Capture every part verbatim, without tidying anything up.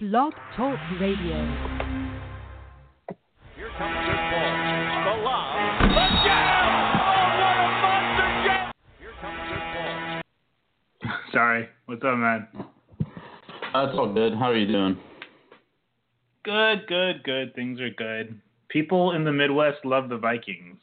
Blog Talk Radio. Here comes this ball. The lob. The jam! Oh, what a monster jam! Here comes this ball. Sorry. What's up, man? That's all good. How are you doing? Good, good, good. Things are good. People in the Midwest love the Vikings.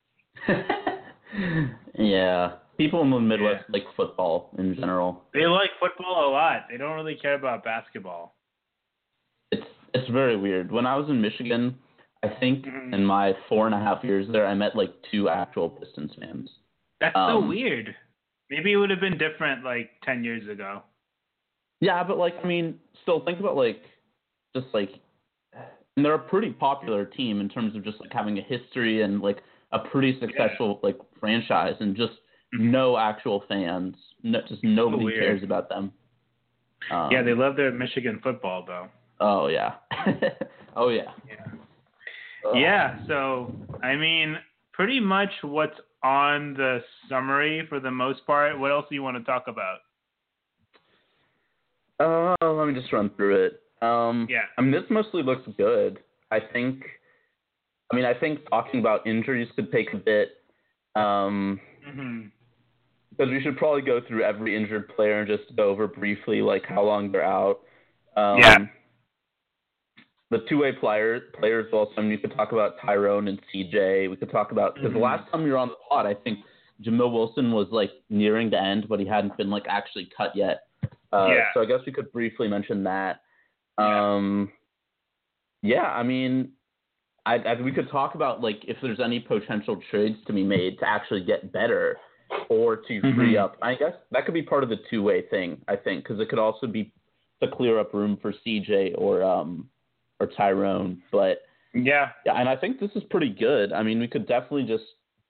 Yeah. People in the Midwest Yeah. like football in general. They like football a lot. They don't really care about basketball. It's it's very weird. When I was in Michigan, I think Mhm. in my four and a half years there, I met like two actual Pistons fans. That's so Um, weird. Maybe it would have been different like ten years ago. Yeah, but like I mean, still think about like just like, and they're a pretty popular team in terms of just like having a history and like a pretty successful like franchise, and just Mhm. no actual fans. No, just nobody weird. cares about them. Um, Yeah, they love their Michigan football, though. Oh yeah. oh yeah. Yeah. Ugh. Yeah, so, I mean, pretty much what's on the summary for the most part. What else do you want to talk about? Uh, let me just run through it. Um, Yeah. I mean, this mostly looks good. I think. I mean, I think talking about injuries could take a bit. Um, Mm-hmm. because we should probably go through every injured player and just go over briefly like how long they're out. Um, Yeah. The two-way players, players also. I mean, you could talk about Tyrone and C J. We could talk about because Mhm. the last time you were on the pod, I think Jamil Wilson was like nearing the end, but he hadn't been like actually cut yet. Uh, Yeah. So I guess we could briefly mention that. Yeah. Um, yeah, I mean, I, I we could talk about like if there's any potential trades to be made to actually get better or to free Mhm. up. I guess that could be part of the two-way thing. I think because it could also be to clear up room for C J or um or Tyrone. But Yeah. yeah, and I think this is pretty good. I mean, we could definitely just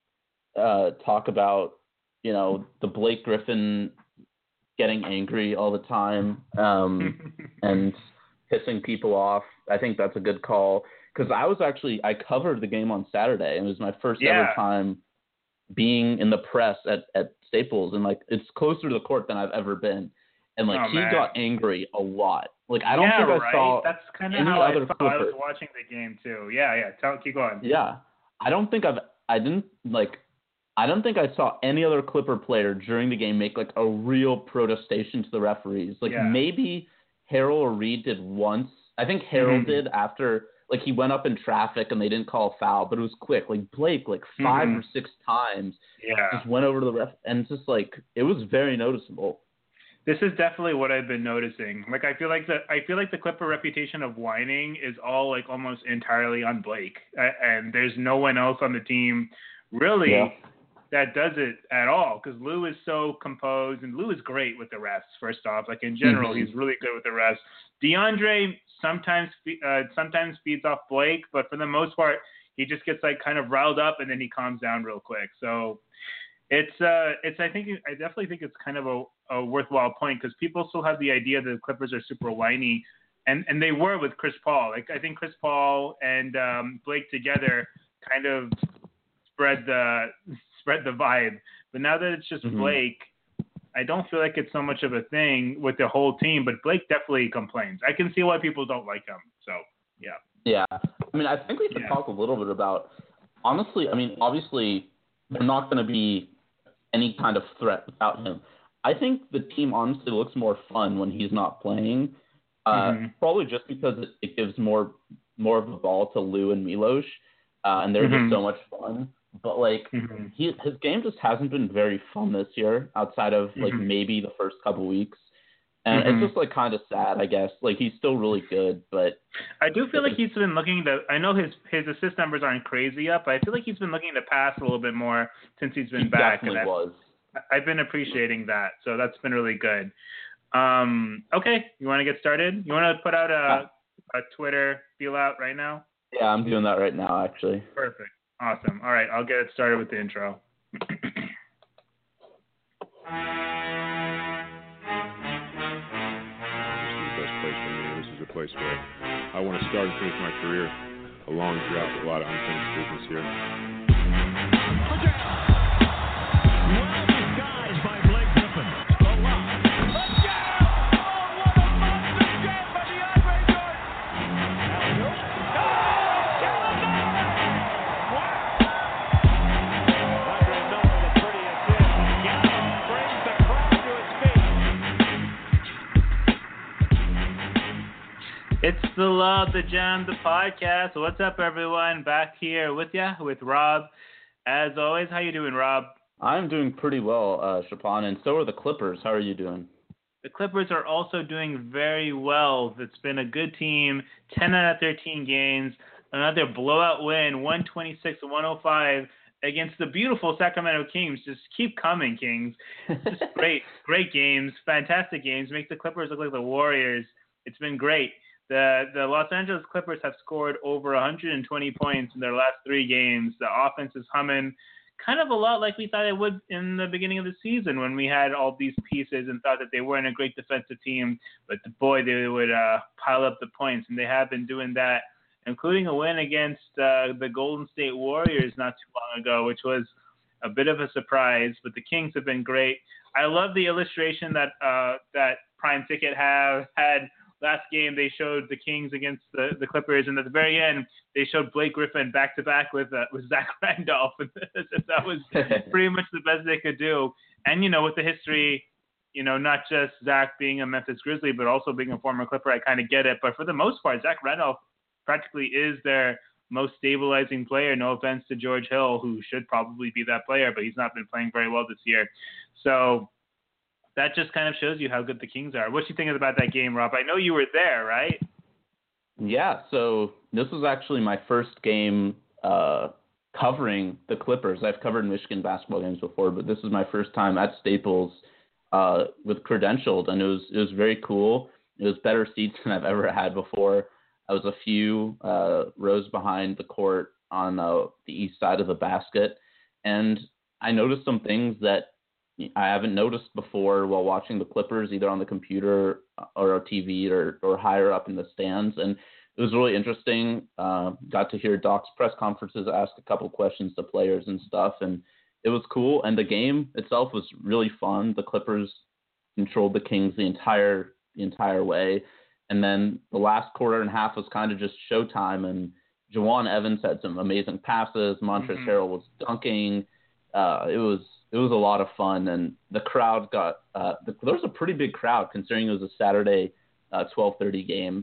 uh, talk about you know the Blake Griffin getting angry all the time um, and pissing people off. I think that's a good call because I was actually I covered the game on Saturday. And it was my first Yeah. ever time being in the press at, at Staples, and like it's closer to the court than I've ever been. And like Oh, he man. got angry a lot. Like I don't yeah, think I right? saw That's kind of any how I other thought I was Clipper. watching the game, too. Yeah, yeah. Tell, keep going. Yeah, I don't think I've I didn't like I don't think I saw any other Clipper player during the game make like a real protestation to the referees. Like Yeah. maybe Harrell or Reed did once. I think Harrell Mhm. did after like he went up in traffic and they didn't call a foul, but it was quick. Like Blake like five Mhm. or six times Yeah. just went over to the ref, and it's just like it was very noticeable. This is definitely what I've been noticing. Like I feel like the I feel like the Clipper reputation of whining is all like almost entirely on Blake, uh, and there's no one else on the team really Yeah. that does it at all. Because Lou is so composed, and Lou is great with the refs. First off, like in general, Mhm. he's really good with the refs. DeAndre sometimes uh, sometimes feeds off Blake, but for the most part, he just gets like kind of riled up and then he calms down real quick. So. It's uh, it's I think I definitely think it's kind of a, a worthwhile point because people still have the idea that the Clippers are super whiny, and, and they were with Chris Paul. Like I think Chris Paul and um, Blake together kind of spread the spread the vibe. But now that it's just Mhm. Blake, I don't feel like it's so much of a thing with the whole team. But Blake definitely complains. I can see why people don't like him. So yeah. Yeah. I mean, I think we should Yeah. talk a little bit about, honestly, I mean, obviously, they're not going to be any kind of threat without him. I think the team honestly looks more fun when he's not playing, uh, Mhm. probably just because it, it gives more more of the ball to Lou and Milos, uh, and they're Mhm. just so much fun. But, like, Mhm. he, his game just hasn't been very fun this year outside of, like, Mhm. maybe the first couple weeks. And Mhm. it's just, like, kind of sad, I guess. Like, he's still really good, but I do feel like he's been looking to. I know his his assist numbers aren't crazy up, but I feel like he's been looking to pass a little bit more since he's been he back. And definitely I've, was. I've been appreciating that, so that's been really good. Um, okay, you want to get started? You want to put out a a Twitter feel out right now? Yeah, I'm doing that right now, actually. Perfect, awesome. All right, I'll get it started with the intro. Place for me. This is a place where I want to start and finish my career, a long drought with a lot of unfinished business here. Well disguised by Blake Griffin. The lob. The jam! Oh, what a monster jam by DeAndre It's the Love the Jam, the podcast. What's up, everyone? Back here with ya, with Rob. As always, how you doing, Rob? I'm doing pretty well, uh, Chapon, and so are the Clippers. How are you doing? The Clippers are also doing very well. It's been a good team, ten out of thirteen games, another blowout win, one twenty-six to one oh five against the beautiful Sacramento Kings. Just keep coming, Kings. Just great, great games, fantastic games. Make the Clippers look like the Warriors. It's been great. The the Los Angeles Clippers have scored over one hundred twenty points in their last three games. The offense is humming, kind of a lot like we thought it would in the beginning of the season when we had all these pieces and thought that they weren't a great defensive team, but boy, they would uh, pile up the points, and they have been doing that, including a win against uh, the Golden State Warriors not too long ago, which was a bit of a surprise, but the Kings have been great. I love the illustration that uh, that Prime Ticket have had. Last game, they showed the Kings against the, the Clippers, and at the very end, they showed Blake Griffin back-to-back with uh, with Zach Randolph. That was pretty much the best they could do. And, you know, with the history, you know, not just Zach being a Memphis Grizzly, but also being a former Clipper, I kind of get it. But for the most part, Zach Randolph practically is their most stabilizing player. No offense to George Hill, who should probably be that player, but he's not been playing very well this year. So that just kind of shows you how good the Kings are. What you think about that game, Rob? I know you were there, right? Yeah, so this was actually my first game uh, covering the Clippers. I've covered Michigan basketball games before, but this is my first time at Staples uh, with credentialed, and it was it was very cool. It was better seats than I've ever had before. I was a few uh, rows behind the court on uh, the east side of the basket, and I noticed some things that I haven't noticed before while watching the Clippers, either on the computer or on T V or, or higher up in the stands. And it was really interesting. Uh, got to hear Doc's press conferences, ask a couple questions to players and stuff. And it was cool. And the game itself was really fun. The Clippers controlled the Kings the entire the entire way. And then the last quarter and a half was kind of just showtime. And Jawan Evans had some amazing passes. Montrezl Mm-hmm. Harrell was dunking. Uh, it was It was a lot of fun, and the crowd got uh, – the, there was a pretty big crowd considering it was a Saturday uh, twelve thirty game.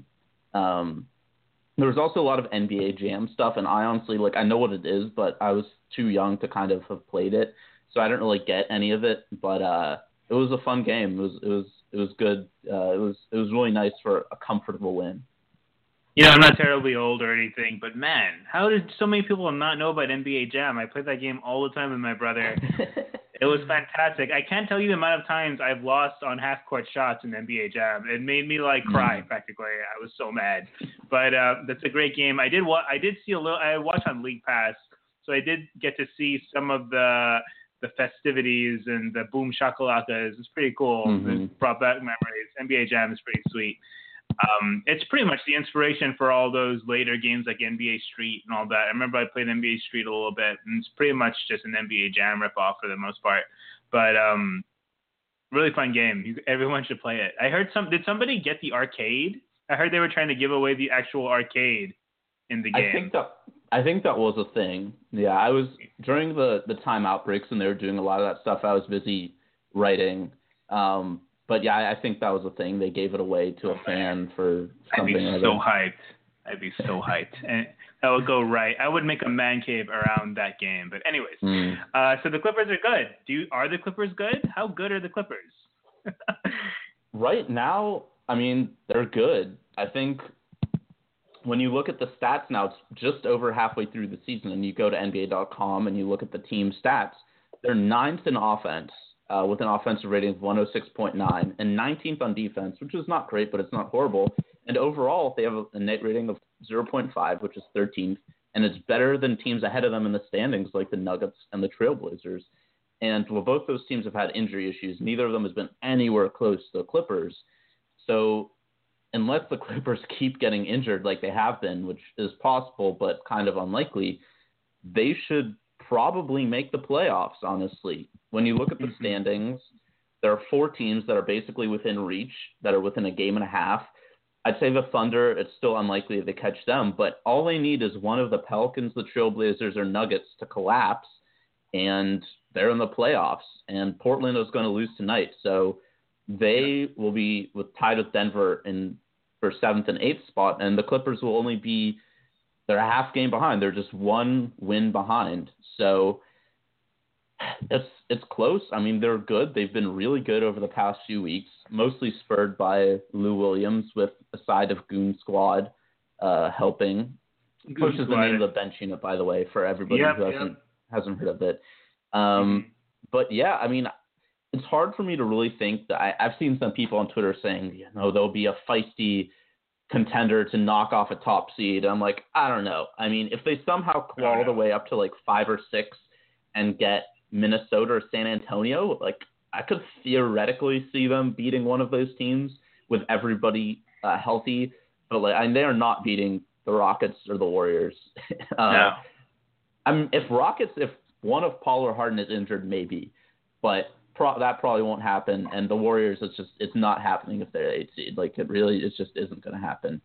Um, there was also a lot of N B A Jam stuff, and I honestly – like I know what it is, but I was too young to kind of have played it, so I didn't really get any of it. But uh, it was a fun game. It was it was it was good. Uh, it was it was really nice for a comfortable win. You know, I'm not terribly old or anything, but man, how did so many people not know about N B A Jam? I played that game all the time with my brother. It was fantastic. I can't tell you the amount of times I've lost on half-court shots in N B A Jam. It made me like cry practically. I was so mad. But uh, that's a great game. I did wa- I did see a little. I watched on League Pass, so I did get to see some of the the festivities and the boom shakalakas. It's pretty cool. Mm-hmm. It brought back memories. N B A Jam is pretty sweet. Um, it's pretty much the inspiration for all those later games like N B A Street and all that. I remember I played N B A Street a little bit, and it's pretty much just an N B A Jam ripoff for the most part. But um, really fun game. You, everyone should play it. I heard some. Did somebody get the arcade? I heard they were trying to give away the actual arcade in the game. I think that I think that was a thing. Yeah, I was during the the timeout breaks and they were doing a lot of that stuff. I was busy writing. Um, But, yeah, I think that was a thing. They gave it away to a fan for something. I'd be so hyped. I'd be so hyped. And that would go right. I would make a man cave around that game. But anyways, Mm. uh, so the Clippers are good. Do you, Are the Clippers good? How good are the Clippers? Right now, I mean, they're good. I think when you look at the stats now, it's just over halfway through the season, and you go to N B A dot com and you look at the team stats. They're ninth in offense. Uh, with an offensive rating of one oh six point nine, and nineteenth on defense, which is not great, but it's not horrible. And overall, they have a, a net rating of zero point five, which is thirteenth, and it's better than teams ahead of them in the standings like the Nuggets and the Trailblazers. And well, both those teams have had injury issues. Neither of them has been anywhere close to the Clippers. So unless the Clippers keep getting injured like they have been, which is possible but kind of unlikely, they should probably make the playoffs, honestly. When you look at the standings, there are four teams that are basically within reach, that are within a game and a half. I'd say the Thunder, it's still unlikely that they catch them, but all they need is one of the Pelicans, the Trailblazers, or Nuggets to collapse, and they're in the playoffs. And Portland is going to lose tonight, so they will be with tied with Denver in for seventh and eighth spot, and the Clippers will only be they're a half game behind. They're just one win behind. So it's it's close. I mean, they're good. They've been really good over the past few weeks, mostly spurred by Lou Williams with a side of Goon Squad uh, helping. Goon Push is the Squad. name of the bench unit, by the way, for everybody Yep, who yep. hasn't hasn't heard of it. Um, Mm-hmm. But yeah, I mean, it's hard for me to really think that I, I've seen some people on Twitter saying, you know, there'll be a feisty contender to knock off a top seed. I'm like, I don't know. I mean, if they somehow claw the way up to like five or six and get Minnesota or San Antonio, like I could theoretically see them beating one of those teams with everybody uh, healthy. But like, and they are not beating the Rockets or the Warriors. uh, No. I mean, if Rockets, if one of Paul or Harden is injured, maybe, but pro- that probably won't happen. And the Warriors, it's just it's not happening if they're eight seed. Like it really, it just isn't going to happen.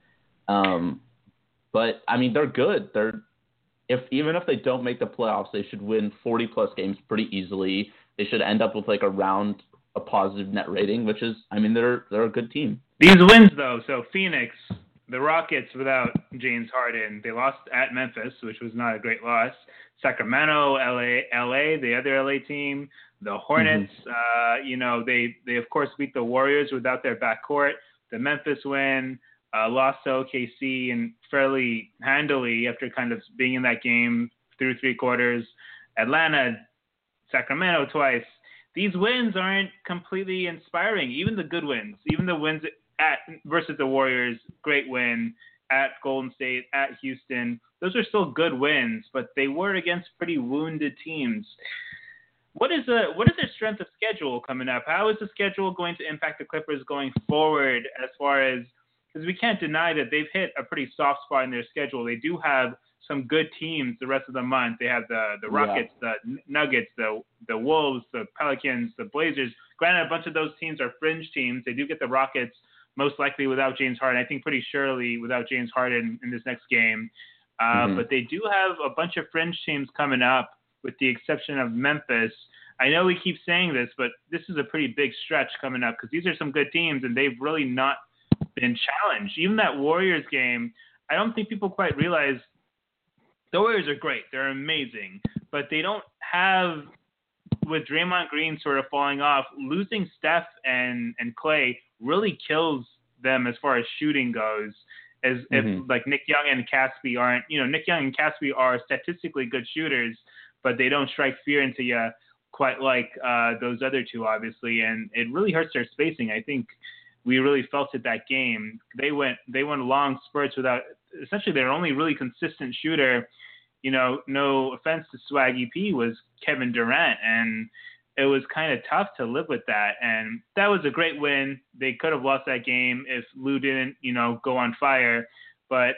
Um, but I mean, they're good. They're if even if they don't make the playoffs, they should win forty plus games pretty easily. They should end up with like around a positive net rating, which is, I mean, they're they're a good team. These wins, though, so Phoenix, the Rockets without James Harden, they lost at Memphis, which was not a great loss. Sacramento, L A, L A, the other L A team, the Hornets, mm-hmm. uh, you know, they, they, of course, beat the Warriors without their backcourt. The Memphis win, uh, lost to O K C and fairly handily after kind of being in that game through three quarters. Atlanta, Sacramento twice. These wins aren't completely inspiring, even the good wins, even the wins at versus the Warriors, great win, at Golden State, at Houston. Those are still good wins, but they were against pretty wounded teams. What is the what is their strength of schedule coming up? How is the schedule going to impact the Clippers going forward as far as – because we can't deny that they've hit a pretty soft spot in their schedule. They do have some good teams the rest of the month. They have the, the Rockets, yeah. the Nuggets, the the Wolves, the Pelicans, the Blazers. Granted, a bunch of those teams are fringe teams. They do get the Rockets most likely without James Harden. I think pretty surely without James Harden in this next game. Uh, mm-hmm. But they do have a bunch of fringe teams coming up, with the exception of Memphis. I know we keep saying this, but this is a pretty big stretch coming up because these are some good teams, and they've really not been challenged. Even that Warriors game, I don't think people quite realize the Warriors are great. They're amazing, but they don't have, with Draymond Green sort of falling off, losing Steph and, and Clay really kills them as far as shooting goes. As mm-hmm. if like Nick Young and Caspi aren't, you know, Nick Young and Caspi are statistically good shooters, but they don't strike fear into you quite like uh, those other two, obviously, and it really hurts their spacing. I think we really felt it that game. They went they went long spurts without essentially their only really consistent shooter. You know, no offense to Swaggy P, was Kevin Durant, and it was kind of tough to live with that. And that was a great win. They could have lost that game if Lou didn't, you know, go on fire. But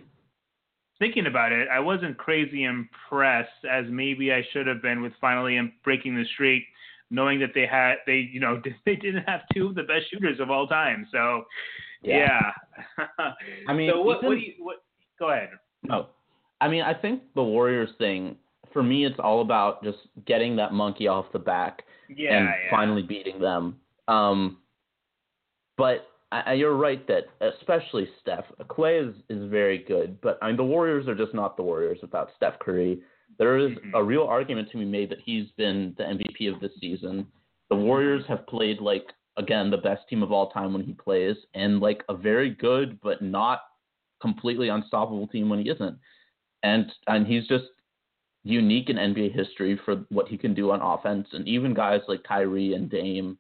thinking about it, I wasn't crazy impressed as maybe I should have been with finally breaking the streak, knowing that they had, they, you know, they didn't have two of the best shooters of all time. So, yeah. yeah. I mean, so what, what do you, what, go ahead. No. I mean, I think the Warriors thing, for me, it's all about just getting that monkey off the back yeah, and yeah. finally beating them. Um, but I, you're right that especially Steph, Clay is, is very good, but I mean, the Warriors are just not the Warriors without Steph Curry. There is mm-hmm. a real argument to be made that he's been the M V P of this season. The Warriors have played like, again, the best team of all time when he plays, and like a very good but not completely unstoppable team when he isn't. And and he's just unique in N B A history for what he can do on offense. And even guys like Kyrie and Dame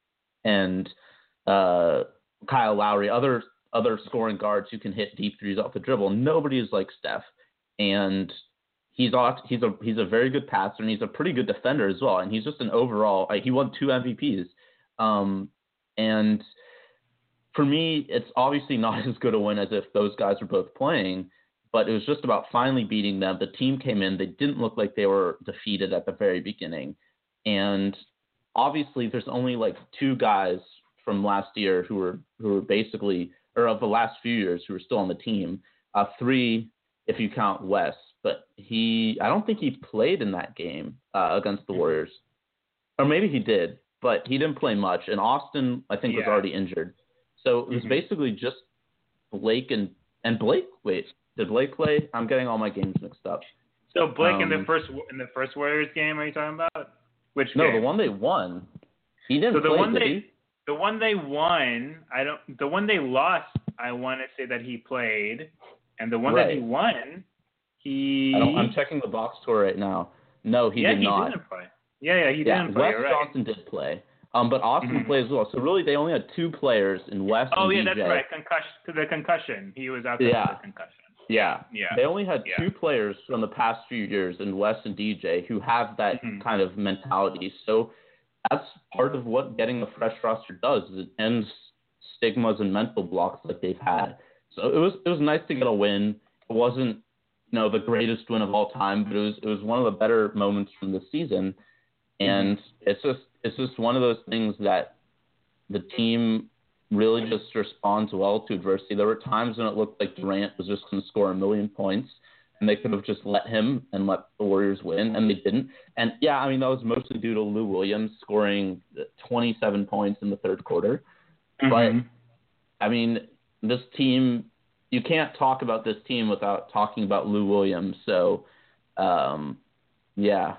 and uh, Kyle Lowry, other other scoring guards who can hit deep threes off the dribble, nobody is like Steph. And he's he's a he's a very good passer, and he's a pretty good defender as well. And he's just an overall – he won two M V Ps. Um, and for me, it's obviously not as good a win as if those guys were both playing, but it was just about finally beating them. The team came in. They didn't look like they were defeated at the very beginning. And obviously there's only like two guys from last year who were who were basically – or of the last few years who were still on the team. Uh, three if you count Wes. But he – I don't think he played in that game uh, against the Warriors. Or maybe he did, but he didn't play much. And Austin, I think, yeah. was already injured. So it was mm-hmm. basically just Blake and and Blake. Wait, did Blake play? I'm getting all my games mixed up. So Blake um, in the first in the first Warriors game, are you talking about? Which no, game? the one they won. He didn't so the play, one did they he? the one they won. I don't. The one they lost. I want to say that he played, and the one Right. that he won, he. I don't, I'm checking the box score right now. No, he yeah, did he not. didn't play. Yeah, yeah, he yeah, didn't play. Wes You're right. Johnson did play. Um, but Austin Mhm. played as well. So really, they only had two players in Wes Oh and yeah, D J. that's right. Concussion to the concussion. He was out there Yeah. with the concussion. Yeah. Yeah. They only had Yeah. two players from the past few years in Wes and D J who have that Mhm. kind of mentality. So that's part of what getting a fresh roster does. Is it ends stigmas and mental blocks like they've had. So it was it was nice to get a win. It wasn't, you know, the greatest win of all time, but it was it was one of the better moments from the season. And Mm-hmm. it's just it's just one of those things that the team really just responds well to adversity. There were times when it looked like Durant was just going to score a million points, and they could have just let him and let the Warriors win, and they didn't. And, yeah, I mean, that was mostly due to Lou Williams scoring twenty-seven points in the third quarter. Mhm. But, I mean, this team, you can't talk about this team without talking about Lou Williams. So, um, yeah.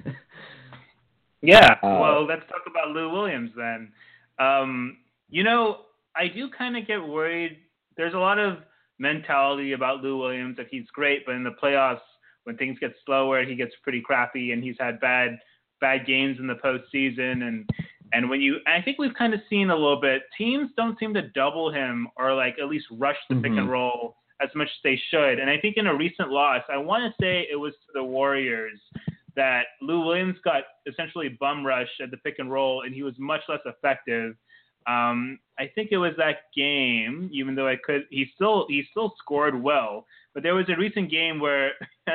Yeah. Uh, well, let's talk about Lou Williams then. Um, you know, I do kind of get worried. There's a lot of mentality about Lou Williams that he's great, but in the playoffs, when things get slower, he gets pretty crappy, and he's had bad bad games in the postseason. And and when you, I think we've kind of seen a little bit, teams don't seem to double him or like at least rush the pick Mhm. and roll as much as they should. And I think in a recent loss, I want to say it was to the Warriors, that Lou Williams got essentially bum rushed at the pick and roll, and he was much less effective. Um, I think it was that game, even though I could, he still he still scored well. But there was a recent game where,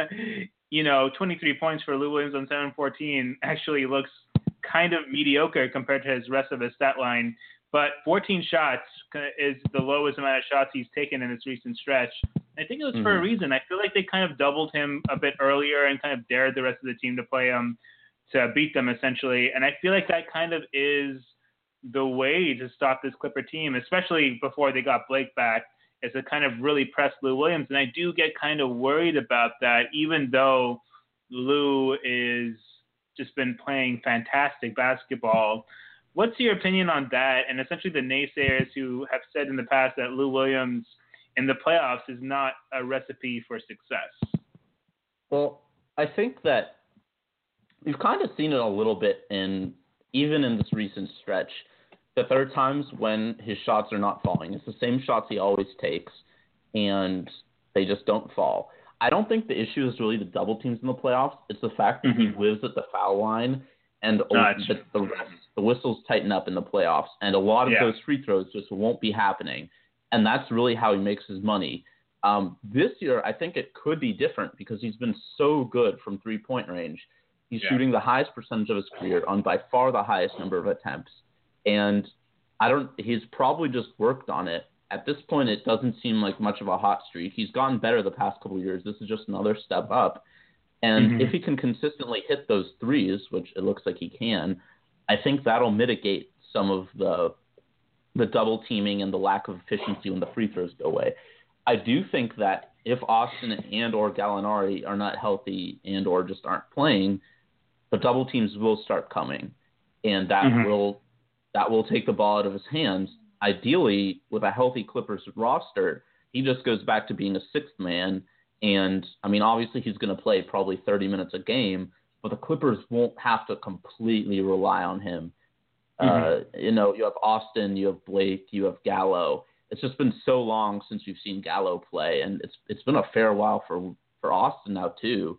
you know, twenty-three points for Lou Williams on seven fourteen actually looks kind of mediocre compared to his rest of his stat line. But fourteen shots is the lowest amount of shots he's taken in this recent stretch. I think it was for a Mhm. reason. I feel like they kind of doubled him a bit earlier and kind of dared the rest of the team to play him, to beat them essentially. And I feel like that kind of is the way to stop this Clipper team, especially before they got Blake back, is to kind of really press Lou Williams. And I do get kind of worried about that, even though Lou is just been playing fantastic basketball. What's your opinion on that? And essentially the naysayers who have said in the past that Lou Williams in the playoffs is not a recipe for success. Well, I think that we've kind of seen it a little bit in even in this recent stretch, that there are times when his shots are not falling. It's the same shots he always takes, and they just don't fall. I don't think the issue is really the double teams in the playoffs. It's the fact that Mhm. he lives at the foul line, and Gotcha. the, the, rest, the whistles tighten up in the playoffs, and a lot of Yeah. those free throws just won't be happening. And that's really how he makes his money. Um, this year, I think it could be different because he's been so good from three-point range. He's Yeah. shooting the highest percentage of his career on by far the highest number of attempts. And I don't. He's probably just worked on it. At this point, it doesn't seem like much of a hot streak. He's gotten better the past couple of years. This is just another step up. And Mhm. if he can consistently hit those threes, which it looks like he can, I think that'll mitigate some of the the double teaming and the lack of efficiency when the free throws go away. I do think that if Austin and or Gallinari are not healthy and or just aren't playing, the double teams will start coming, and that Mhm. will that will take the ball out of his hands. Ideally, with a healthy Clippers roster, he just goes back to being a sixth man. And, I mean, obviously he's going to play probably thirty minutes a game, but the Clippers won't have to completely rely on him. Uh, you know, you have Austin, you have Blake, you have Gallo. It's just been so long since you've seen Gallo play, and it's it's been a fair while for for Austin now too.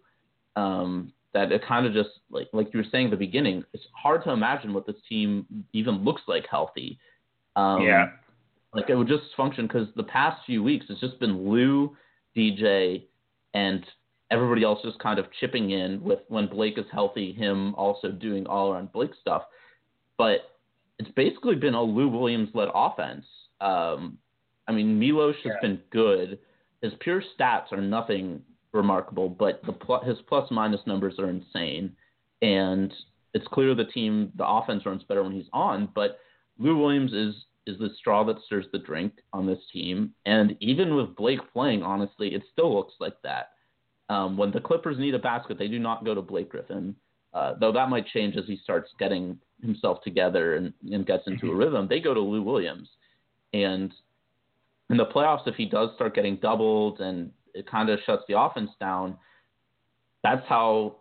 Um, that it kind of just like like you were saying at the beginning, it's hard to imagine what this team even looks like healthy. Um, Yeah. Like it would just function because the past few weeks it's just been Lou, D J, and everybody else just kind of chipping in with when Blake is healthy, him also doing all around Blake stuff. But it's basically been a Lou Williams-led offense. Um, I mean, Milos has Yeah. been good. His pure stats are nothing remarkable, but the pl- his plus-minus numbers are insane. And it's clear the team, the offense runs better when he's on. But Lou Williams is is the straw that stirs the drink on this team. And even with Blake playing, honestly, it still looks like that. Um, when the Clippers need a basket, they do not go to Blake Griffin, uh, though that might change as he starts getting himself together and, and gets into a rhythm. They go to Lou Williams. And in the playoffs, if he does start getting doubled and it kind of shuts the offense down, that's how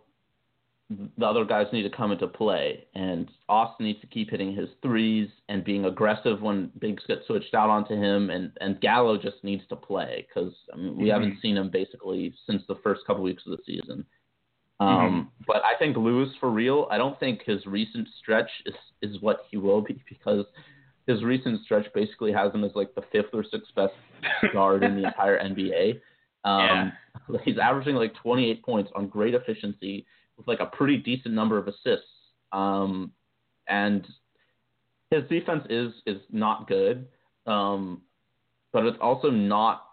the other guys need to come into play. And Austin needs to keep hitting his threes and being aggressive when bigs get switched out onto him. And, and Gallo just needs to play because I mean, we mm-hmm. haven't seen him basically since the first couple weeks of the season. Um, mm-hmm. But I think Lou is for real. I don't think his recent stretch is, is what he will be because his recent stretch basically has him as like the fifth or sixth best guard in the entire N B A. Um, yeah. He's averaging like twenty-eight points on great efficiency with like a pretty decent number of assists. Um, and his defense is, is not good. Um, but it's also not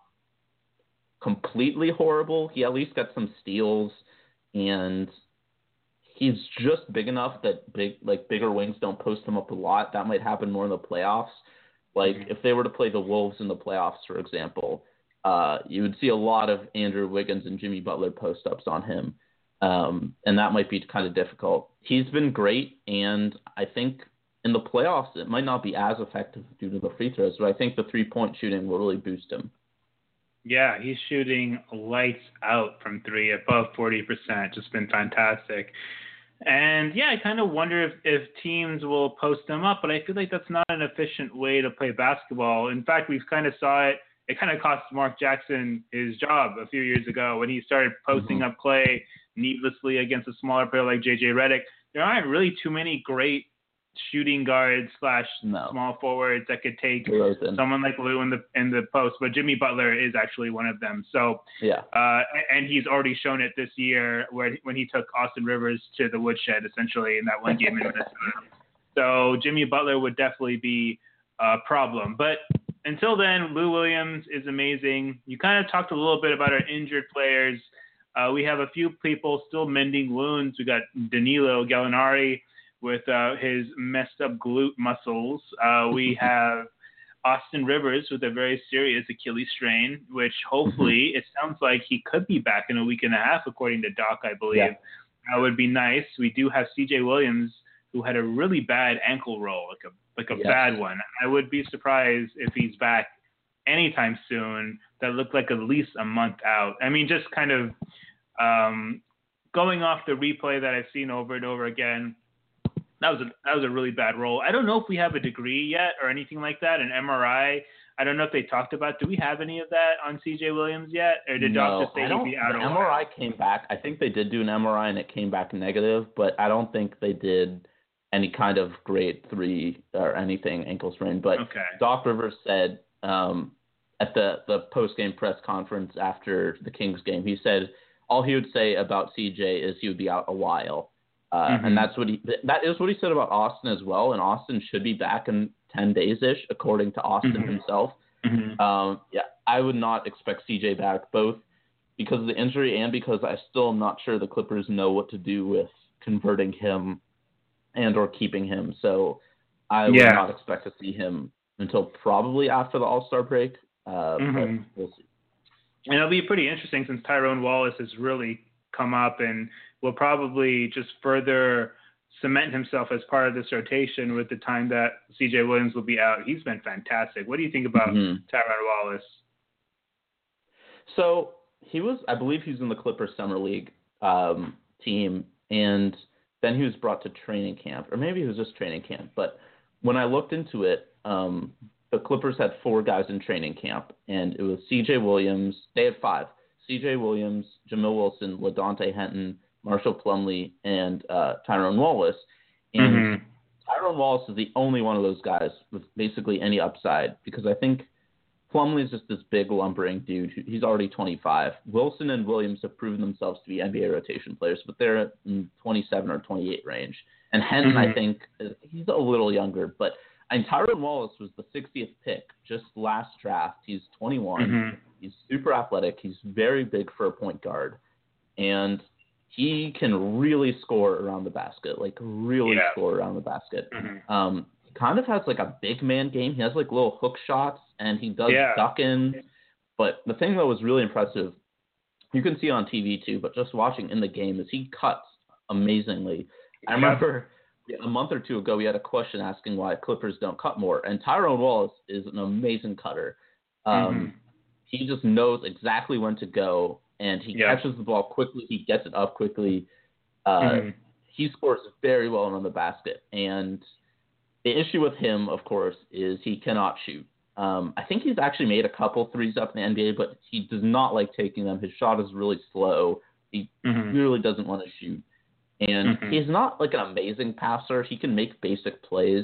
completely horrible. He at least got some steals and he's just big enough that big, like bigger wings don't post him up a lot. That might happen more in the playoffs. Like mm-hmm. if they were to play the Wolves in the playoffs, for example, uh, you would see a lot of Andrew Wiggins and Jimmy Butler post-ups on him. Um, and that might be kind of difficult. He's been great, and I think in the playoffs it might not be as effective due to the free throws, but I think the three-point shooting will really boost him. Yeah, he's shooting lights out from three, above forty percent. Just been fantastic. And, yeah, I kind of wonder if, if teams will post them up, but I feel like that's not an efficient way to play basketball. In fact, we've kind of saw it. It kind of cost Mark Jackson his job a few years ago when he started posting mm-hmm. up Klay needlessly against a smaller player like J J Redick. There aren't really too many great shooting guards slash no. small forwards that could take Listen. someone like Lou in the in the post, but Jimmy Butler is actually one of them. So yeah, uh, and he's already shown it this year where when he took Austin Rivers to the woodshed essentially in that one game in Minnesota. So Jimmy Butler would definitely be a problem. But until then, Lou Williams is amazing. You kind of talked a little bit about our injured players. Uh, we have a few people still mending wounds. We got Danilo Gallinari with uh, his messed up glute muscles. Uh, we have Austin Rivers with a very serious Achilles strain, which hopefully it sounds like he could be back in a week and a half, according to Doc, I believe. Yeah. That would be nice. We do have C J Williams, who had a really bad ankle roll, like a like a yes. bad one. I would be surprised if he's back anytime soon. That looked like at least a month out. I mean, just kind of um, going off the replay that I've seen over and over again, that was a that was a really bad roll. I don't know if we have a degree yet or anything like that, an M R I. I don't know if they talked about. Do we have any of that on C J Williams yet, or did no, Doc just say he'd be out? The M R I came back. I think they did do an M R I and it came back negative, but I don't think they did any kind of grade three or anything ankle sprain. But okay. Doc Rivers said um, at the the post game press conference after the Kings game, he said all he would say about C J is he would be out a while. Uh, mm-hmm. And that's what he, that is what he said about Austin as well. And Austin should be back in ten days ish, according to Austin mm-hmm. himself. Mm-hmm. Um, yeah, I would not expect C J back, both because of the injury and because I still am not sure the Clippers know what to do with converting him and or keeping him. So I would yeah. not expect to see him until probably after the All-Star break. Uh, mm-hmm. But we'll see. And it'll be pretty interesting since Tyrone Wallace has really come up and will probably just further cement himself as part of this rotation with the time that C J Williams will be out. He's been fantastic. What do you think about mm-hmm. Tyrone Wallace? So he was, I believe he's in the Clippers Summer League um, team, and then he was brought to training camp, or maybe it was just training camp. But when I looked into it, um, the Clippers had four guys in training camp, and it was C J Williams. They had five. C J Williams, Jamil Wilson, LaDontae Henton, Marshall Plumlee, and uh, Tyrone Wallace. And mm-hmm. Tyrone Wallace is the only one of those guys with basically any upside, because I think Plumlee is just this big lumbering dude. He's already twenty-five. Wilson and Williams have proven themselves to be N B A rotation players, but they're in twenty-seven or twenty-eight range. And Henton, mm-hmm. I think, he's a little younger, but and Tyrone Wallace was the sixtieth pick just last draft. He's twenty-one. Mm-hmm. He's super athletic. He's very big for a point guard. And he can really score around the basket, like really yeah. score around the basket. Mm-hmm. Um, kind of has like a big man game. He has like little hook shots and he does Yeah. duck ins. But the thing that was really impressive, you can see on T V too, but just watching in the game, is he cuts amazingly. I remember a month or two ago we had a question asking why Clippers don't cut more, and Tyrone Wallace is an amazing cutter. Um, mm-hmm. He just knows exactly when to go, and he yeah. catches the ball quickly. He gets it up quickly. Uh, mm-hmm. He scores very well on the basket, and the issue with him, of course, is he cannot shoot. Um, I think he's actually made a couple threes up in the N B A, but he does not like taking them. His shot is really slow. He mm-hmm. really doesn't want to shoot. And mm-hmm. he's not like an amazing passer. He can make basic plays.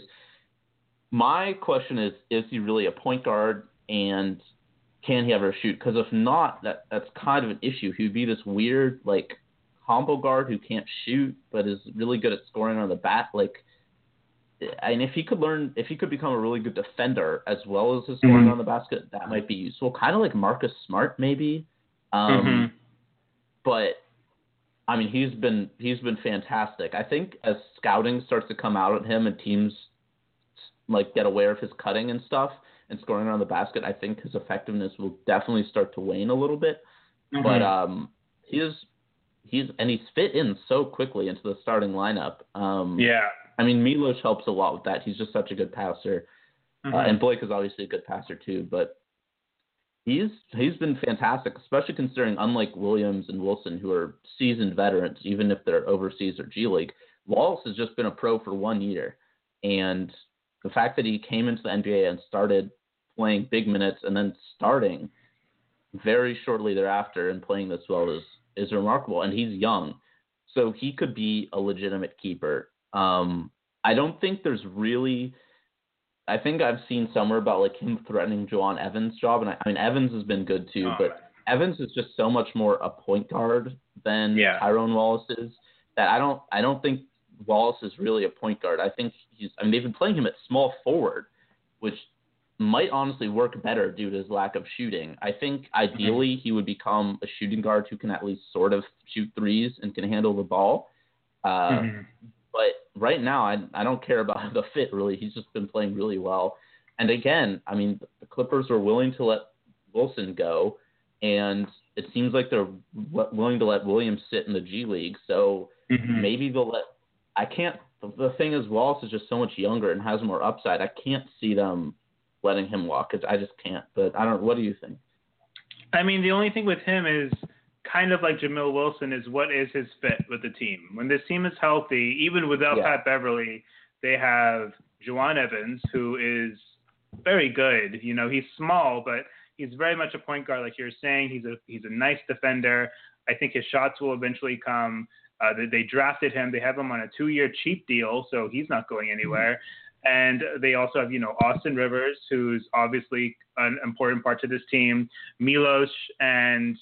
My question is, is he really a point guard, and can he ever shoot? Because if not, that that's kind of an issue. He would be this weird, like, combo guard who can't shoot but is really good at scoring on the bat. Like, and if he could learn, if he could become a really good defender as well as his scoring mm-hmm. on the basket, that might be useful. Kind of like Marcus Smart, maybe. Um, mm-hmm. But I mean, he's been he's been fantastic. I think as scouting starts to come out at him and teams like get aware of his cutting and stuff and scoring around the basket, I think his effectiveness will definitely start to wane a little bit. Mm-hmm. But um, he's he's and he's fit in so quickly into the starting lineup. Um, yeah. I mean, Milos helps a lot with that. He's just such a good passer. Mm-hmm. Uh, and Blake is obviously a good passer too, but he's he's been fantastic, especially considering, unlike Williams and Wilson, who are seasoned veterans, even if they're overseas or G League, Wallace has just been a pro for one year. And the fact that he came into the N B A and started playing big minutes and then starting very shortly thereafter and playing this well is, is remarkable. And he's young, so he could be a legitimate keeper. Um, I don't think there's really – I think I've seen somewhere about like him threatening Juwan Evans' job. And I, I mean, Evans has been good too, oh, but Evans is just so much more a point guard than yeah. Tyrone Wallace is that I don't, I don't think Wallace is really a point guard. I think he's, I mean, they've been playing him at small forward, which might honestly work better due to his lack of shooting. I think ideally mm-hmm. he would become a shooting guard who can at least sort of shoot threes and can handle the ball. Uh, mm-hmm. But right now, I I don't care about the fit, really. He's just been playing really well. And again, I mean, the Clippers are willing to let Wilson go, and it seems like they're w- willing to let Williams sit in the G League. So mm-hmm. maybe they'll let – I can't – the thing is, Wallace is just so much younger and has more upside. I can't see them letting him walk. I just can't. But I don't – what do you think? I mean, the only thing with him is – kind of like Jamil Wilson, is what is his fit with the team. When this team is healthy, even without yeah. Pat Beverly, they have Juwan Evans, who is very good. You know, he's small, but he's very much a point guard, like you're saying. He's a he's a nice defender. I think his shots will eventually come. Uh, they, they drafted him. They have him on a two-year cheap deal, so he's not going anywhere. Mm-hmm. And they also have, you know, Austin Rivers, who's obviously an important part to this team. Milos and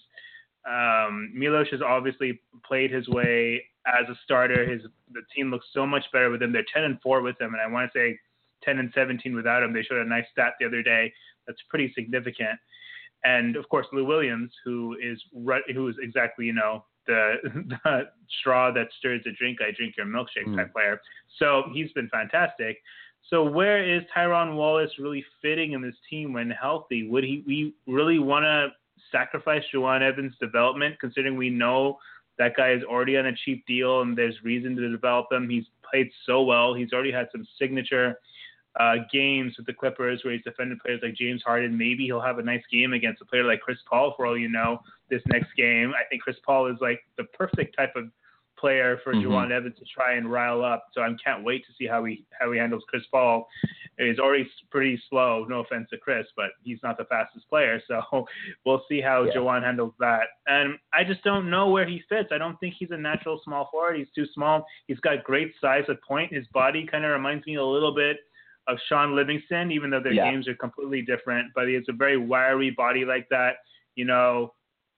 Um, Milos has obviously played his way as a starter. His the team looks so much better with him. They're ten and four with him, and I want to say ten and seventeen without him. They showed a nice stat the other day that's pretty significant. And of course, Lou Williams, who is who is exactly you know the, the straw that stirs the drink, I drink your milkshake mm. type player. So he's been fantastic. So where is Tyrone Wallace really fitting in this team when healthy? Would he we really want to sacrifice Juwan Evans' development, considering we know that guy is already on a cheap deal and there's reason to develop him? He's played so well. He's already had some signature uh, games with the Clippers where he's defended players like James Harden. Maybe he'll have a nice game against a player like Chris Paul for all you know this next game. I think Chris Paul is like the perfect type of player for mm-hmm. Juwan Evans to try and rile up. So I can't wait to see how he how he handles Chris Paul. He's already pretty slow, no offense to Chris, but he's not the fastest player. So we'll see how yeah. Juwan handles that. And I just don't know where he fits. I don't think he's a natural small forward. He's too small. He's got great size at point. His body kind of reminds me a little bit of Sean Livingston, even though their yeah. games are completely different. But he has a very wiry body like that. You know,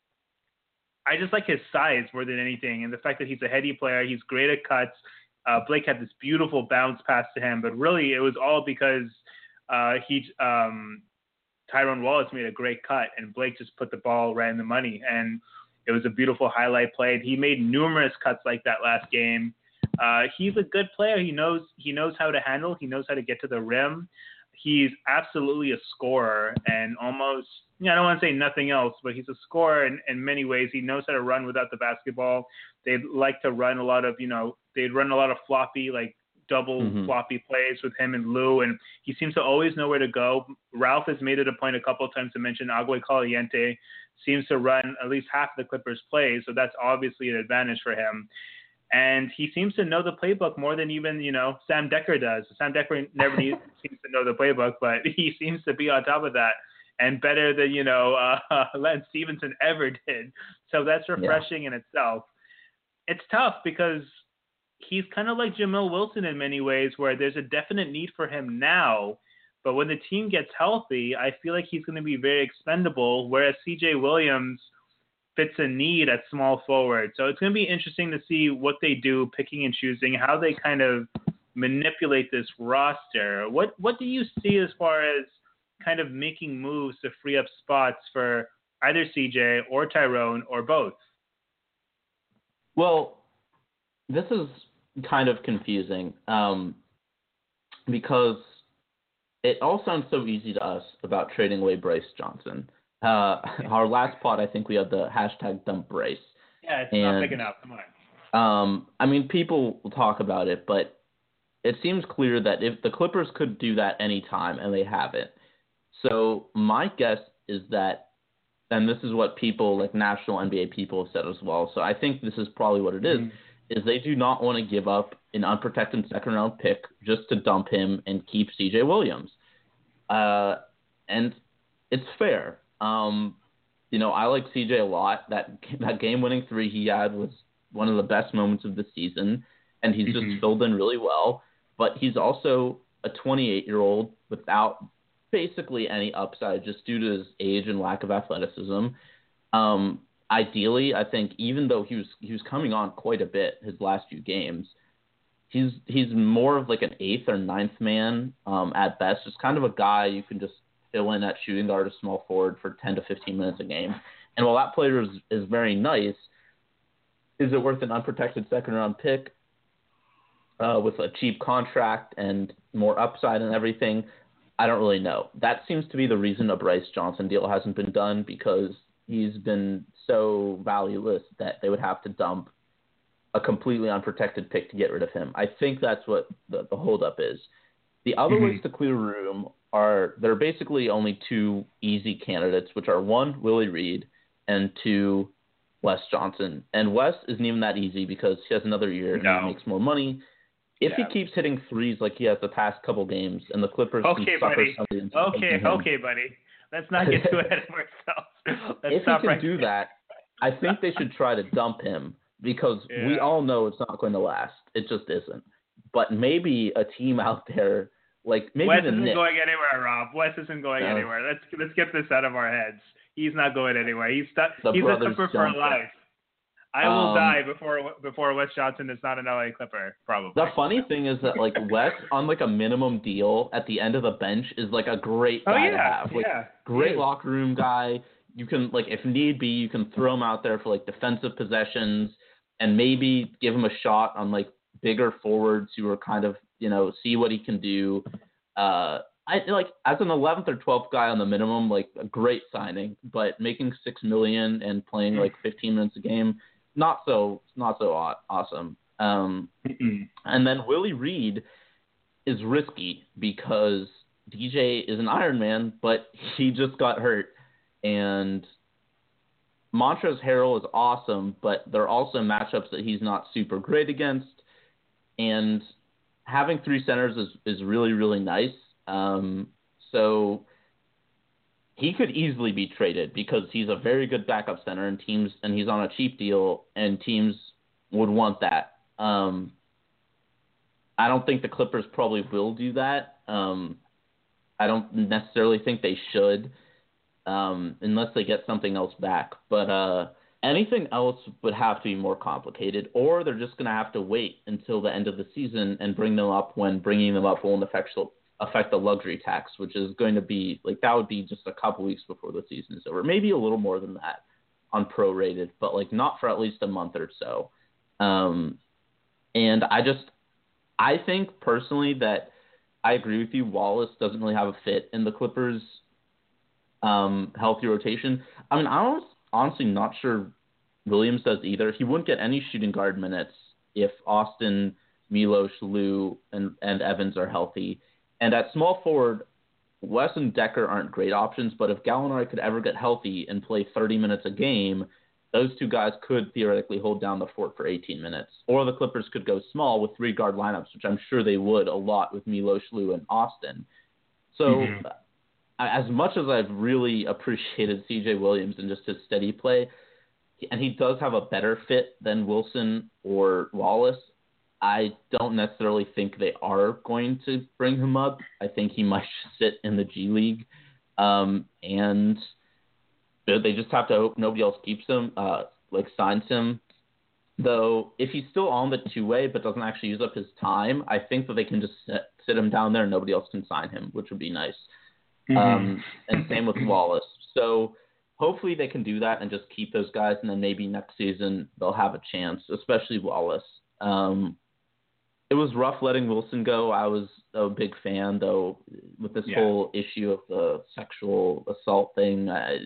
I just like his size more than anything. And the fact that he's a heady player, he's great at cuts. Uh, Blake had this beautiful bounce pass to him, but really it was all because uh, he um, Tyrone Wallace made a great cut, and Blake just put the ball right in the money, and it was a beautiful highlight play. He made numerous cuts like that last game Uh, he's a good player. He knows he knows how to handle. He knows how to get to the rim. He's absolutely a scorer and almost, you know, I don't want to say nothing else, but he's a scorer in, in many ways. He knows how to run without the basketball. They'd like to run a lot of, you know, they'd run a lot of floppy, like double mm-hmm. floppy plays with him and Lou, and he seems to always know where to go. Ralph has made it a point a couple of times to mention Agüe Caliente seems to run at least half the Clippers' plays, so that's obviously an advantage for him. And he seems to know the playbook more than even, you know, Sam Dekker does. Sam Dekker never seems to know the playbook, but he seems to be on top of that and better than, you know, uh, Len Stevenson ever did. So that's refreshing yeah. in itself. It's tough because he's kind of like Jamil Wilson in many ways, where there's a definite need for him now. But when the team gets healthy, I feel like he's going to be very expendable, whereas C J Williams fits a need at small forward. So it's going to be interesting to see what they do, picking and choosing, how they kind of manipulate this roster. What what do you see as far as kind of making moves to free up spots for either C J or Tyrone or both? Well, this is kind of confusing um, because it all sounds so easy to us about trading away Bryce Johnson. Uh, our last pod, I think we had the hashtag dump Bryce. Yeah, it's and, not big enough. Come on. Um, I mean, people will talk about it, but it seems clear that if the Clippers could do that anytime, and they haven't. So my guess is that, and this is what people, like national N B A people have said as well, so I think this is probably what it is, mm-hmm. is they do not want to give up an unprotected second-round pick just to dump him and keep C J Williams. Uh, and it's fair. Um, you know, I like C J a lot. That that game-winning three he had was one of the best moments of the season, and he's mm-hmm. just filled in really well. But he's also a twenty-eight-year-old without basically any upside just due to his age and lack of athleticism. Um, ideally, I think even though he was he was coming on quite a bit his last few games, he's he's more of like an eighth or ninth man um, at best. Just kind of a guy you can just fill in at shooting guard or small forward for ten to fifteen minutes a game. And while that player is, is very nice, is it worth an unprotected second-round pick uh, with a cheap contract and more upside and everything? I don't really know. That seems to be the reason a Bryce Johnson deal hasn't been done, because he's been so valueless that they would have to dump a completely unprotected pick to get rid of him. I think that's what the, the holdup is. The other mm-hmm. ways to clear room are, there are basically only two easy candidates, which are one, Willie Reed, and two, Wes Johnson. And Wes isn't even that easy because he has another year no. and he makes more money. If yeah. he keeps hitting threes like he has the past couple games, and the Clippers okay, can sucker buddy. somebody into Okay, him, okay, buddy. Let's not get too ahead of ourselves. Let's if stop he can right do there. that, I think they should try to dump him, because yeah. we all know it's not going to last. It just isn't. But maybe a team out there, like maybe Wes the isn't Knicks. going anywhere, Rob. Wes isn't going No. anywhere. Let's let's get this out of our heads. He's not going anywhere. He's stuck. The He's a brothers Clipper for Johnson. life. I will Um, die before before Wes Johnson is not an L A Clipper, probably. The funny thing is that like Wes on like a minimum deal at the end of the bench is like a great oh guy yeah, to have. Like, yeah. great locker room guy. You can, like, if need be, you can throw him out there for like defensive possessions and maybe give him a shot on like bigger forwards who are kind of, you know, see what he can do. Uh, I like as an eleventh or twelfth guy on the minimum, like a great signing, but making six million and playing like fifteen minutes a game, not so not so aw- awesome. Um, and then Willie Reed is risky because D J is an Iron Man, but he just got hurt. And Montrezl Harrell is awesome, but there are also matchups that he's not super great against. And having three centers is, is really, really nice. Um, so he could easily be traded because he's a very good backup center, and teams, and he's on a cheap deal, and teams would want that. Um, I don't think the Clippers probably will do that. Um, I don't necessarily think they should. Um, unless they get something else back. But uh, anything else would have to be more complicated, or they're just going to have to wait until the end of the season and bring them up when bringing them up won't affect, affect the luxury tax, which is going to be, like, that would be just a couple weeks before the season is over. Maybe a little more than that on prorated, but, like, not for at least a month or so. Um, And I just, I think personally that I agree with you. Wallace doesn't really have a fit in the Clippers' um, healthy rotation. I mean, I'm honestly not sure Williams does either. He wouldn't get any shooting guard minutes if Austin, Milos, Lou, and, and Evans are healthy. And at small forward, Wes and Decker aren't great options, but if Gallinari could ever get healthy and play thirty minutes a game, those two guys could theoretically hold down the fort for eighteen minutes. Or the Clippers could go small with three guard lineups, which I'm sure they would a lot with Milos, Lou, and Austin. So mm-hmm. as much as I've really appreciated C J Williams and just his steady play, and he does have a better fit than Wilson or Wallace, I don't necessarily think they are going to bring him up. I think he might sit in the G League, um, and they just have to hope nobody else keeps him, uh, like signs him. Though if he's still on the two-way but doesn't actually use up his time, I think that they can just sit, sit him down there and nobody else can sign him, which would be nice. Mm-hmm. Um, and same with Wallace. So hopefully they can do that and just keep those guys, and then maybe next season they'll have a chance, especially Wallace. Um, It was rough letting Wilson go. I was a big fan, though, with this yeah. whole issue of the sexual assault thing. I,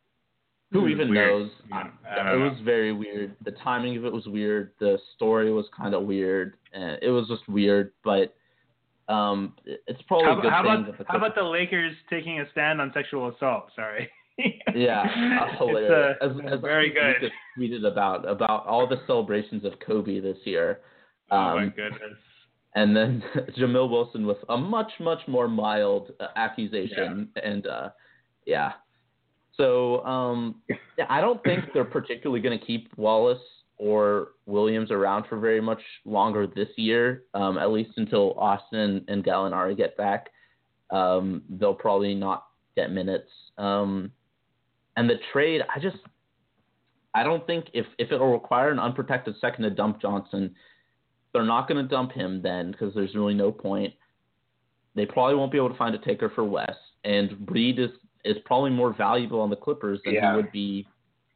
who even weird. knows? Yeah. I, it was very weird. The timing of it was weird. The story was kind of weird. And it was just weird, but um, it's probably how, a good how thing. About, that the how about the Lakers taking a stand on sexual assault? Sorry. yeah, uh, hilarious. It's, uh, as, as very good. Tweeted about about all the celebrations of Kobe this year. Oh um, my goodness. And then Jamil Wilson with a much, much more mild uh, accusation. Yeah. And, uh, yeah. So, um, yeah, I don't think they're particularly going to keep Wallace or Williams around for very much longer this year, um, at least until Austin and Gallinari get back. Um, they'll probably not get minutes. Um, and the trade, I just – I don't think if, if it will require an unprotected second to dump Johnson – they're not going to dump him then because there's really no point. They probably won't be able to find a taker for Wes. And Reed is, is probably more valuable on the Clippers than yeah. he would be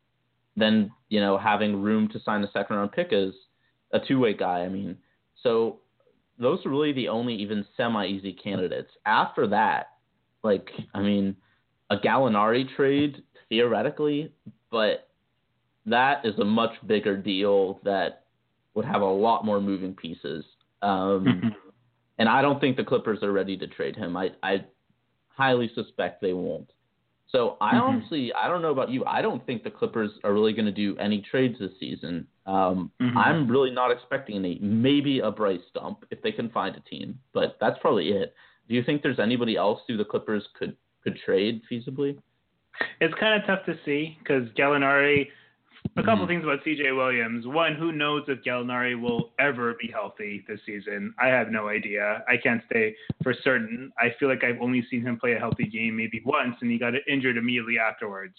than, you know, having room to sign a second-round pick as a two-way guy. I mean, so those are really the only even semi-easy candidates. After that, like, I mean, a Gallinari trade, theoretically, but that is a much bigger deal that would have a lot more moving pieces. Um, and I don't think the Clippers are ready to trade him. I, I highly suspect they won't. So I mm-hmm. honestly, I don't know about you. I don't think the Clippers are really going to do any trades this season. Um, mm-hmm. I'm really not expecting any, maybe a Bryce dump if they can find a team, but that's probably it. Do you think there's anybody else who the Clippers could, could trade feasibly? It's kind of tough to see because Gallinari, a couple mm-hmm. things about C J Williams. One, who knows if Gallinari will ever be healthy this season? I have no idea. I can't say for certain. I feel like I've only seen him play a healthy game maybe once, and he got injured immediately afterwards.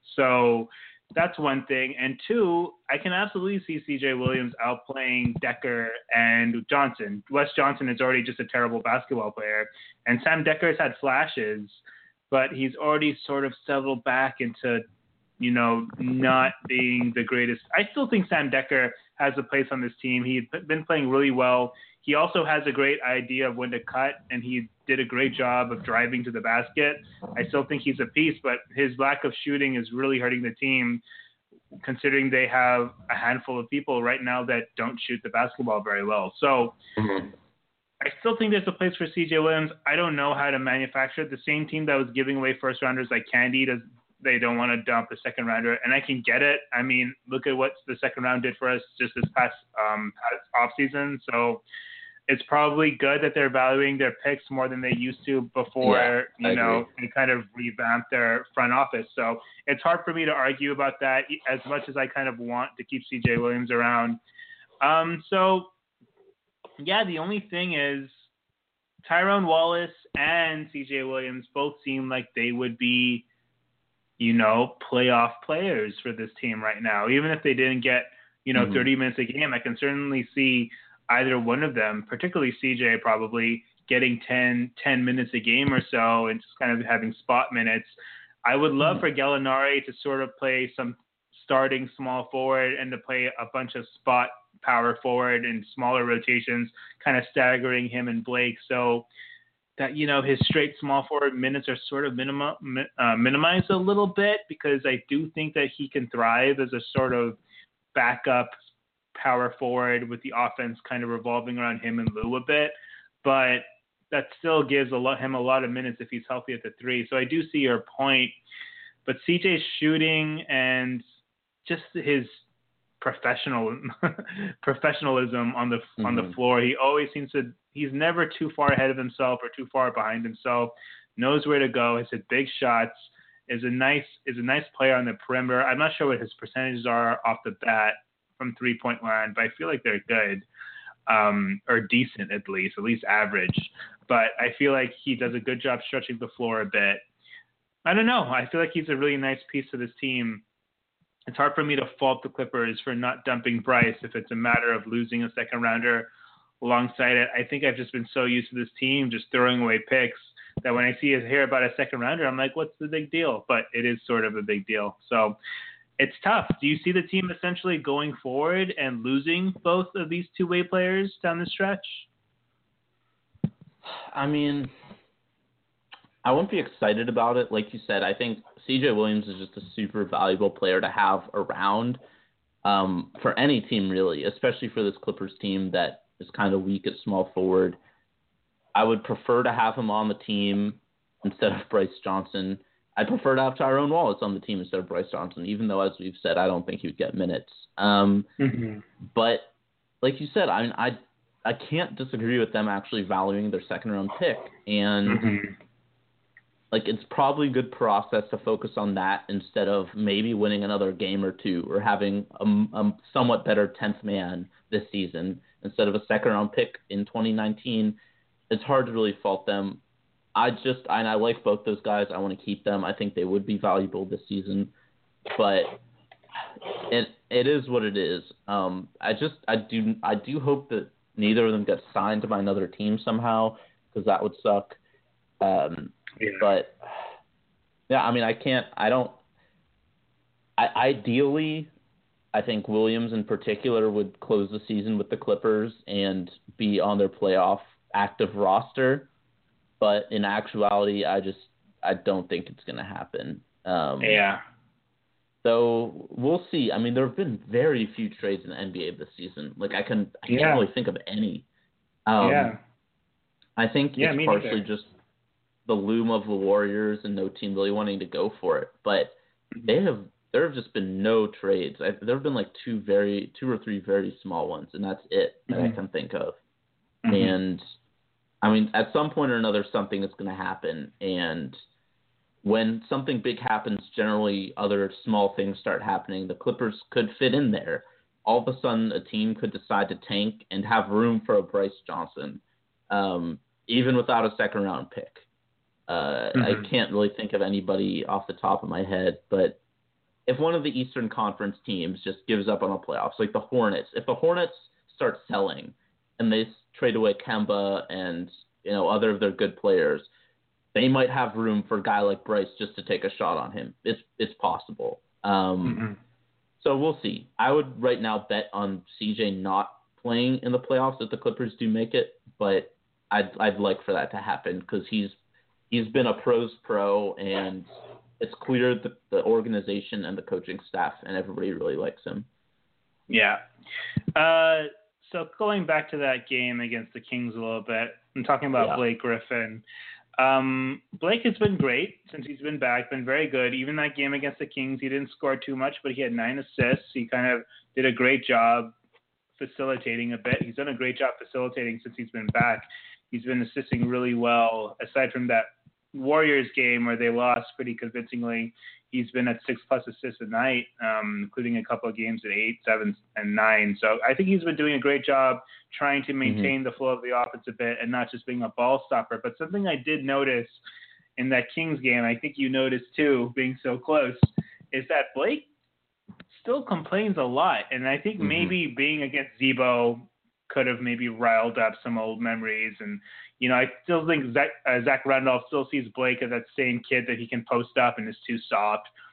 So that's one thing. And two, I can absolutely see C J Williams outplaying Decker and Johnson. Wes Johnson is already just a terrible basketball player, and Sam Decker has had flashes, but he's already sort of settled back into – you know, not being the greatest. I still think Sam Decker has a place on this team. He's been playing really well. He also has a great idea of when to cut, and he did a great job of driving to the basket. I still think he's a piece, but his lack of shooting is really hurting the team, considering they have a handful of people right now that don't shoot the basketball very well. So mm-hmm. I still think there's a place for C J Williams. I don't know how to manufacture it. The same team that was giving away first-rounders like Candy does – they don't want to dump a second rounder, and I can get it. I mean, look at what the second round did for us just this past um, off season. So it's probably good that they're valuing their picks more than they used to before, yeah, you know, agree. They kind of revamped their front office. So it's hard for me to argue about that as much as I kind of want to keep C J Williams around. Um, so yeah, the only thing is Tyrone Wallace and C J Williams both seem like they would be, you know, playoff players for this team right now. Even if they didn't get, you know, mm-hmm. thirty minutes a game, I can certainly see either one of them, particularly C J, probably getting ten, ten minutes a game or so and just kind of having spot minutes. I would love mm-hmm. for Gallinari to sort of play some starting small forward and to play a bunch of spot power forward and smaller rotations, kind of staggering him and Blake. So that, you know, his straight small forward minutes are sort of minima, uh, minimized a little bit, because I do think that he can thrive as a sort of backup power forward with the offense kind of revolving around him and Lou a bit. But that still gives a lot, him a lot of minutes if he's healthy at the three. So I do see your point. But C J's shooting and just his professional professionalism on the mm-hmm. on the floor, he always seems to, he's never too far ahead of himself or too far behind himself, knows where to go, has hit big shots, is a nice is a nice player on the perimeter. I'm not sure what his percentages are off the bat from three-point line, but I feel like they're good, um, or decent at least, at least average. But I feel like he does a good job stretching the floor a bit. I don't know. I feel like he's a really nice piece to this team. It's hard for me to fault the Clippers for not dumping Bryce if it's a matter of losing a second rounder alongside it. I think I've just been so used to this team just throwing away picks that when I see hear about a second rounder, I'm like, what's the big deal? But it is sort of a big deal. So it's tough. Do you see the team essentially going forward and losing both of these two-way players down the stretch? I mean, I wouldn't be excited about it. Like you said, I think C J Williams is just a super valuable player to have around um, for any team, really, especially for this Clippers team that is kind of weak at small forward. I would prefer to have him on the team instead of Bryce Johnson. I'd prefer to have Tyrone Wallace on the team instead of Bryce Johnson, even though, as we've said, I don't think he would get minutes. Um, mm-hmm. But like you said, I mean, I I can't disagree with them actually valuing their second round pick, and mm-hmm. like it's probably a good process to focus on that instead of maybe winning another game or two or having a, a somewhat better tenth man this season instead of a second round pick in twenty nineteen. It's hard to really fault them. I just, and I like both those guys. I want to keep them. I think they would be valuable this season, but it it is what it is. Um, I just, I do, I do hope that neither of them get signed by another team somehow, because that would suck. Um, yeah. But yeah, I mean, I can't, I don't. I, ideally, I think Williams in particular would close the season with the Clippers and be on their playoff active roster. But in actuality, I just I don't think it's going to happen. Um, yeah. So we'll see. I mean, there have been very few trades in the N B A this season. Like I can I can't yeah. really think of any. Um, yeah. I think yeah, it's partially just the loom of the Warriors and no team really wanting to go for it. But they have there have just been no trades. I, there have been like two very two or three very small ones, and that's it that mm-hmm. I can think of. Mm-hmm. And I mean, at some point or another, something is going to happen. And when something big happens, generally other small things start happening. The Clippers could fit in there. All of a sudden, a team could decide to tank and have room for a Bryce Johnson, um, even without a second-round pick. Uh, mm-hmm. I can't really think of anybody off the top of my head. But if one of the Eastern Conference teams just gives up on the playoffs, like the Hornets, if the Hornets start selling and they trade away Kemba and, you know, other of their good players, they might have room for a guy like Bryce just to take a shot on him. It's it's possible. Um, mm-hmm. So we'll see. I would right now bet on C J not playing in the playoffs if the Clippers do make it, but I'd I'd like for that to happen because he's he's been a pro's pro, and it's clear that the organization and the coaching staff and everybody really likes him. Yeah. Uh, so going back to that game against the Kings a little bit, I'm talking about yeah. Blake Griffin. Um, Blake has been great since he's been back, been very good. Even that game against the Kings, he didn't score too much, but he had nine assists. He kind of did a great job facilitating a bit. He's done a great job facilitating since he's been back. He's been assisting really well. Aside from that Warriors game where they lost pretty convincingly, he's been at six plus assists a night, um, including a couple of games at eight, seven, and nine. So I think he's been doing a great job trying to maintain mm-hmm. the flow of the offense a bit and not just being a ball stopper. But something I did notice in that Kings game, I think you noticed too, being so close, is that Blake still complains a lot. And I think mm-hmm. maybe being against Zebo could have maybe riled up some old memories. And, you know, I still think Zach, uh, Zach Randolph still sees Blake as that same kid that he can post up and is too soft.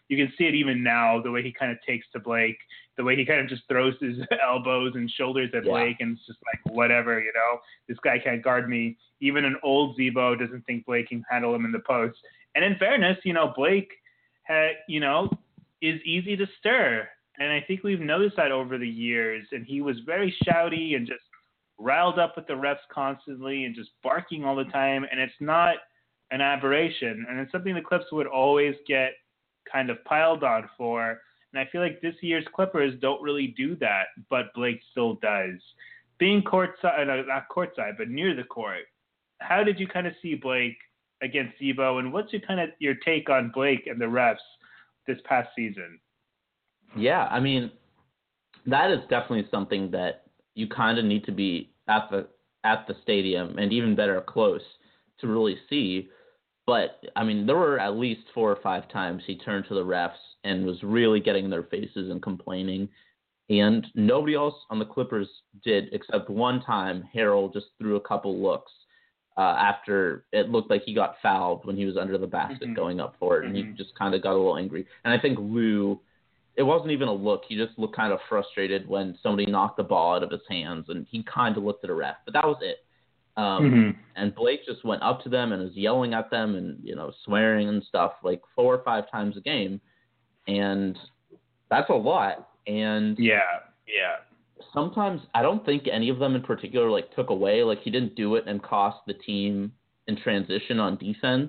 you can see it even now, the way he kind of takes to Blake, the way he kind of just throws his elbows and shoulders at Yeah. Blake, and it's just like, whatever, you know, this guy can't guard me. Even an old Zebo doesn't think Blake can handle him in the post. And in fairness, you know, Blake, had, you know, is easy to stir. And I think we've noticed that over the years. And he was very shouty and just riled up with the refs constantly and just barking all the time. And it's not an aberration. And it's something the Clips would always get kind of piled on for. And I feel like this year's Clippers don't really do that, but Blake still does. Being courtside, no, not courtside, but near the court, how did you kind of see Blake against Zebo? And what's your kind of your take on Blake and the refs this past season? Yeah, I mean, that is definitely something that you kind of need to be at the at the stadium and even better close to really see. But, I mean, there were at least four or five times he turned to the refs and was really getting in their faces and complaining. And nobody else on the Clippers did, except one time Harrell just threw a couple looks uh, after it looked like he got fouled when he was under the basket mm-hmm. going up for it. And mm-hmm. he just kind of got a little angry. And I think Lou, it wasn't even a look. He just looked kind of frustrated when somebody knocked the ball out of his hands. And he kind of looked at a ref. But that was it. Um, mm-hmm. And Blake just went up to them and was yelling at them and, you know, swearing and stuff like four or five times a game. And that's a lot. And yeah, yeah. Sometimes I don't think any of them in particular like took away. Like he didn't do it and cost the team in transition on defense.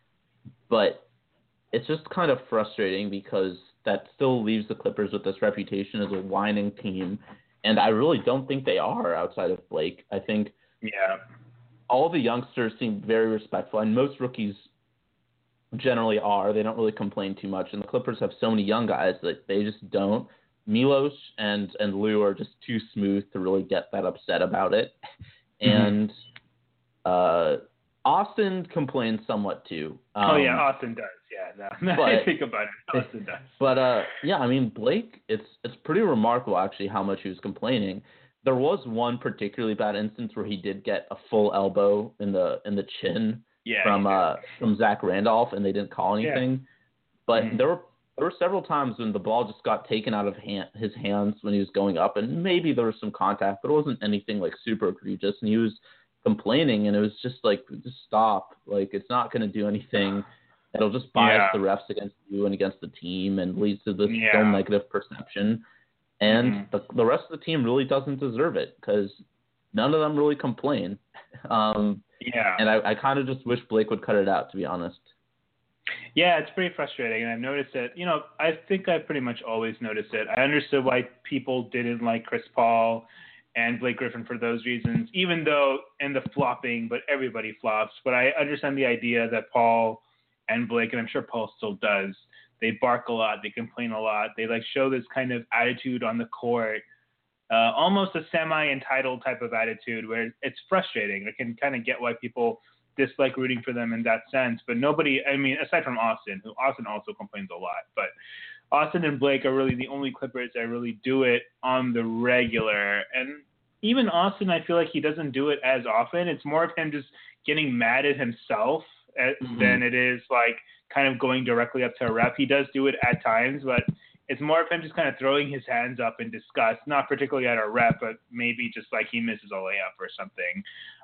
But it's just kind of frustrating because that still leaves the Clippers with this reputation as a whining team. And I really don't think they are outside of Blake. I think yeah. all the youngsters seem very respectful, and most rookies generally are. They don't really complain too much, and the Clippers have so many young guys that they just don't. Milos and, and Lou are just too smooth to really get that upset about it. And mm-hmm. uh, Austin complains somewhat too. Um, oh, yeah, Austin does. Yeah, no, but, I think about it. Austin does. But, uh, yeah, I mean, Blake, it's it's pretty remarkable, actually, how much he was complaining. There was one particularly bad instance where he did get a full elbow in the in the chin yeah, from uh, from Zach Randolph, and they didn't call anything. Yeah. But mm-hmm. there were there were several times when the ball just got taken out of hand, his hands when he was going up, and maybe there was some contact, but it wasn't anything like super egregious. And he was complaining, and it was just like, just stop. Like, it's not going to do anything. It'll just bias yeah. the refs against you and against the team and leads to this yeah. still negative perception. And mm-hmm. the, the rest of the team really doesn't deserve it because none of them really complain. Um, yeah. And I, I kind of just wish Blake would cut it out, to be honest. Yeah, it's pretty frustrating. And I've noticed it. You know, I think I've pretty much always noticed it. I understood why people didn't like Chris Paul and Blake Griffin for those reasons, even though in the flopping, but everybody flops. But I understand the idea that Paul and Blake, and I'm sure Paul still does, they bark a lot, they complain a lot, they like show this kind of attitude on the court, uh, almost a semi-entitled type of attitude where it's frustrating. I can kind of get why people dislike rooting for them in that sense, but nobody, I mean, aside from Austin, who Austin also complains a lot, but Austin and Blake are really the only Clippers that really do it on the regular. And even Austin, I feel like he doesn't do it as often. It's more of him just getting mad at himself mm-hmm. than it is like kind of going directly up to a ref. He does do it at times, but it's more of him just kind of throwing his hands up in disgust, not particularly at a ref, but maybe just like he misses a layup or something.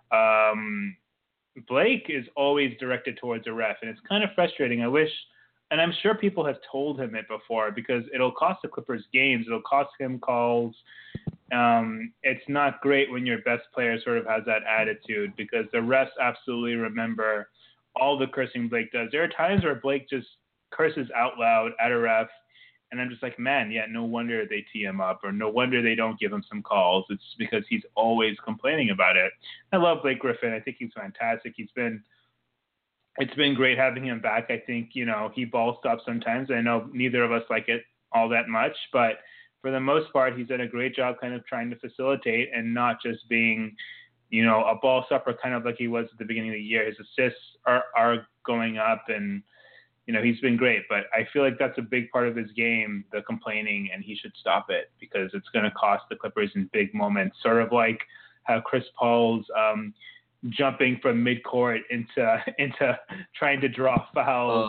Um, Blake is always directed towards a ref, and it's kind of frustrating. I wish, and I'm sure people have told him it before, because it'll cost the Clippers games. It'll cost him calls. Um, it's not great when your best player sort of has that attitude, because the refs absolutely remember all the cursing Blake does. There are times where Blake just curses out loud at a ref, and I'm just like, man, yeah, no wonder they tee him up, or no wonder they don't give him some calls. It's because he's always complaining about it. I love Blake Griffin. I think he's fantastic. He's been, it's been great having him back. I think, you know, he ball stops sometimes. I know neither of us like it all that much, but for the most part, he's done a great job kind of trying to facilitate and not just being, you know, a ball stopper kind of like he was at the beginning of the year. His assists are, are going up, and, you know, he's been great. But I feel like that's a big part of his game, the complaining, and he should stop it, because it's going to cost the Clippers in big moments. Sort of like how Chris Paul's um, jumping from midcourt into into trying to draw fouls.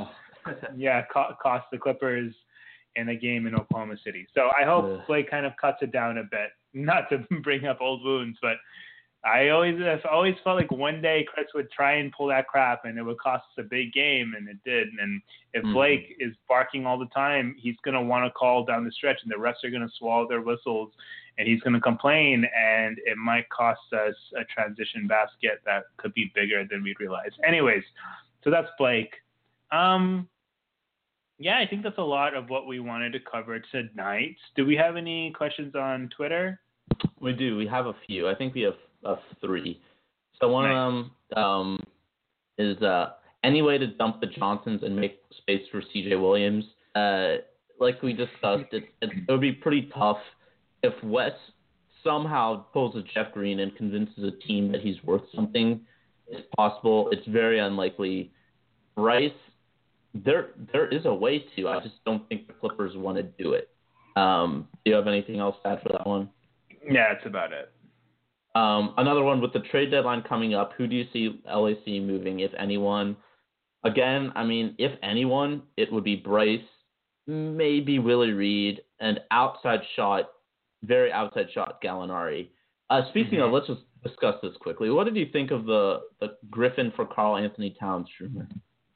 yeah, co- cost the Clippers in a game in Oklahoma City. So I hope Ugh. Blake kind of cuts it down a bit. Not to bring up old wounds, but I always I've always felt like one day Chris would try and pull that crap, and it would cost us a big game, and it did. And if Mm-hmm. Blake is barking all the time, he's going to want to call down the stretch, and the refs are going to swallow their whistles, and he's going to complain, and it might cost us a transition basket that could be bigger than we'd realize. Anyways, so that's Blake. Um, yeah, I think that's a lot of what we wanted to cover tonight. Do we have any questions on Twitter? We do. We have a few. I think we have uh, three. So one Nice. of them um, is uh, any way to dump the Johnsons and make space for C J Williams. Uh, like we discussed, it, it, it would be pretty tough if Wes somehow pulls a Jeff Green and convinces a team that he's worth something. It's possible. It's very unlikely. Bryce, there there is a way to. I just don't think the Clippers want to do it. Um, do you have anything else to add for that one? Yeah, that's about it. Um, another one with the trade deadline coming up. Who do you see L A C moving, if anyone? Again, I mean, if anyone, it would be Bryce, maybe Willie Reed, and outside shot, very outside shot, Gallinari. Uh, speaking Mhm. of, let's just discuss this quickly. What did you think of the, the Griffin for Karl Anthony Towns rumor?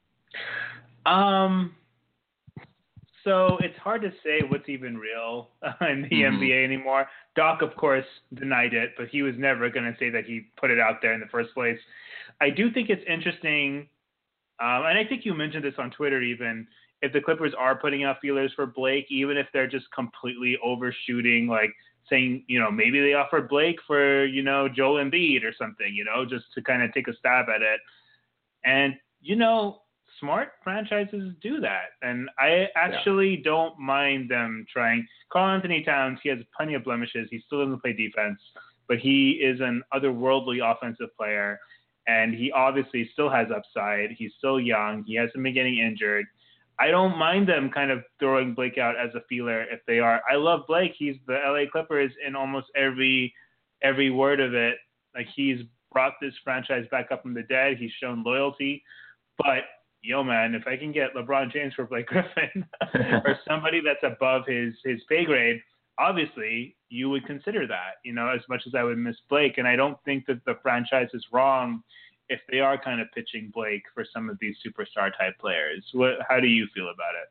Um, so it's hard to say what's even real in the Mhm. N B A anymore. Doc, of course, denied it, but he was never going to say that he put it out there in the first place. I do think it's interesting, um, and I think you mentioned this on Twitter even, if the Clippers are putting out feelers for Blake, even if they're just completely overshooting, like saying, you know, maybe they offered Blake for, you know, Joel Embiid or something, you know, just to kind of take a stab at it. And, you know, smart franchises do that. And I actually yeah. don't mind them trying. Karl Anthony Towns, he has plenty of blemishes. He still doesn't play defense, but he is an otherworldly offensive player. And he obviously still has upside. He's still young. He hasn't been getting injured. I don't mind them kind of throwing Blake out as a feeler if they are. I love Blake. He's the L A Clippers in almost every every word of it. Like, he's brought this franchise back up from the dead. He's shown loyalty. But, yo, man, if I can get LeBron James for Blake Griffin or somebody that's above his, his pay grade, obviously you would consider that, you know, as much as I would miss Blake. And I don't think that the franchise is wrong if they are kind of pitching Blake for some of these superstar type players. What, how do you feel about it?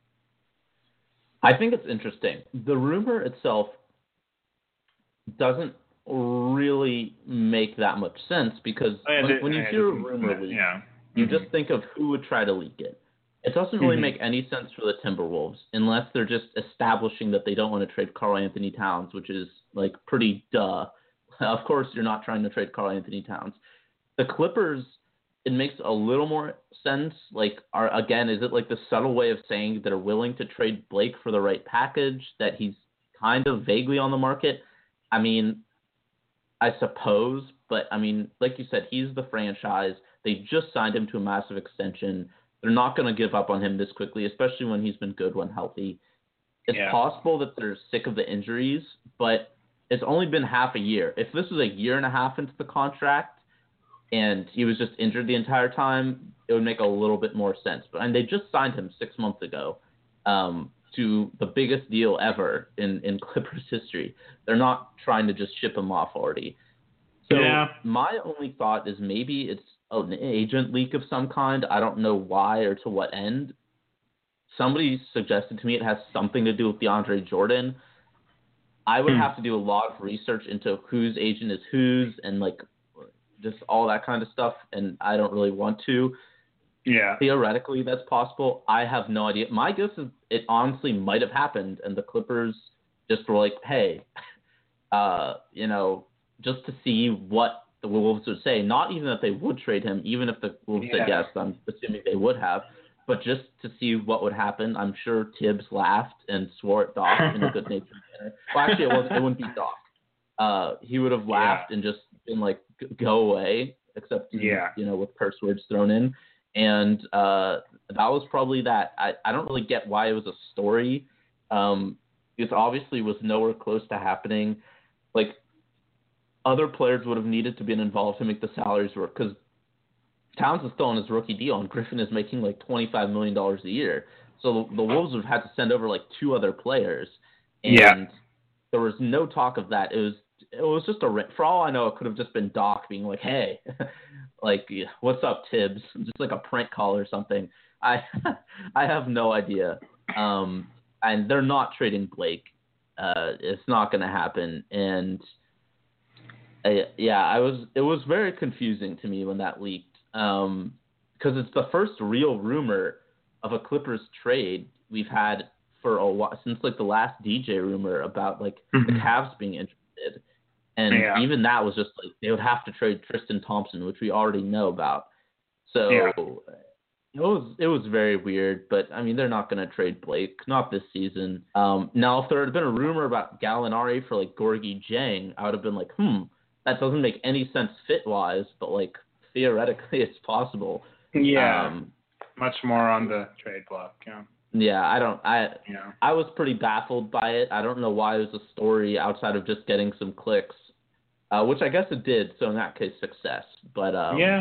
I think it's interesting. The rumor itself doesn't really make that much sense because oh, yeah, when, the, when you yeah, hear a the, rumor leak, yeah. you mm-hmm. just think of who would try to leak it. It doesn't really mm-hmm. make any sense for the Timberwolves unless they're just establishing that they don't want to trade Karl Anthony Towns, which is like pretty duh. Of course, you're not trying to trade Karl Anthony Towns. The Clippers, it makes a little more sense. Like, are again, is it like the subtle way of saying that they're willing to trade Blake for the right package, that he's kind of vaguely on the market? I mean, I suppose, but I mean, like you said, he's the franchise. They just signed him to a massive extension. They're not going to give up on him this quickly, especially when he's been good when healthy. It's yeah. possible that they're sick of the injuries, but it's only been half a year. If this was a year and a half into the contract and he was just injured the entire time, it would make a little bit more sense. But and they just signed him six months ago um, to the biggest deal ever in, in Clippers history. They're not trying to just ship him off already. So yeah. my only thought is maybe it's an agent leak of some kind. I don't know why or to what end. Somebody suggested to me it has something to do with DeAndre Jordan. I would hmm. have to do a lot of research into whose agent is whose and like just all that kind of stuff, and I don't really want to. Yeah. Theoretically, that's possible. I have no idea. My guess is it honestly might have happened, and the Clippers just were like, hey, uh, you know, just to see what the Wolves would say. Not even that they would trade him, even if the Wolves yeah. said yes, I'm assuming they would have, but just to see what would happen. I'm sure Tibbs laughed and swore at Doc in a good-natured manner. Well, actually, it, wasn't, it wouldn't be Doc. Uh, he would have laughed yeah. and just been like, go away, except, yeah. you know, with curse words thrown in. And uh, that was probably that. I, I don't really get why it was a story. Um, it obviously was nowhere close to happening. Like, other players would have needed to be involved to make the salaries work. Because Towns is still on his rookie deal, and Griffin is making like twenty-five million dollars a year. So the, the Wolves would have had to send over like two other players, and Yeah. there was no talk of that. It was it was just a for all I know, it could have just been Doc being like, "Hey, like, what's up, Tibbs?" Just like a prank call or something. I I have no idea. Um, and they're not trading Blake. Uh, it's not going to happen. And I, yeah, I was. It was very confusing to me when that leaked. Um, because it's the first real rumor of a Clippers trade we've had for a while, since like the last D J rumor about like Mm-hmm. the Cavs being interested. And Yeah. even that was just like they would have to trade Tristan Thompson, which we already know about. So Yeah. it was it was very weird, but I mean they're not going to trade Blake, not this season. Um, now if there had been a rumor about Gallinari for like Gorgie Jang, I would have been like, hmm, that doesn't make any sense fit wise, but like theoretically it's possible. Yeah. Um, Much more on the trade block. Yeah. yeah, I don't. I Yeah. I was pretty baffled by it. I don't know why it was a story outside of just getting some clicks, uh, which I guess it did. So in that case, success. But um, yeah.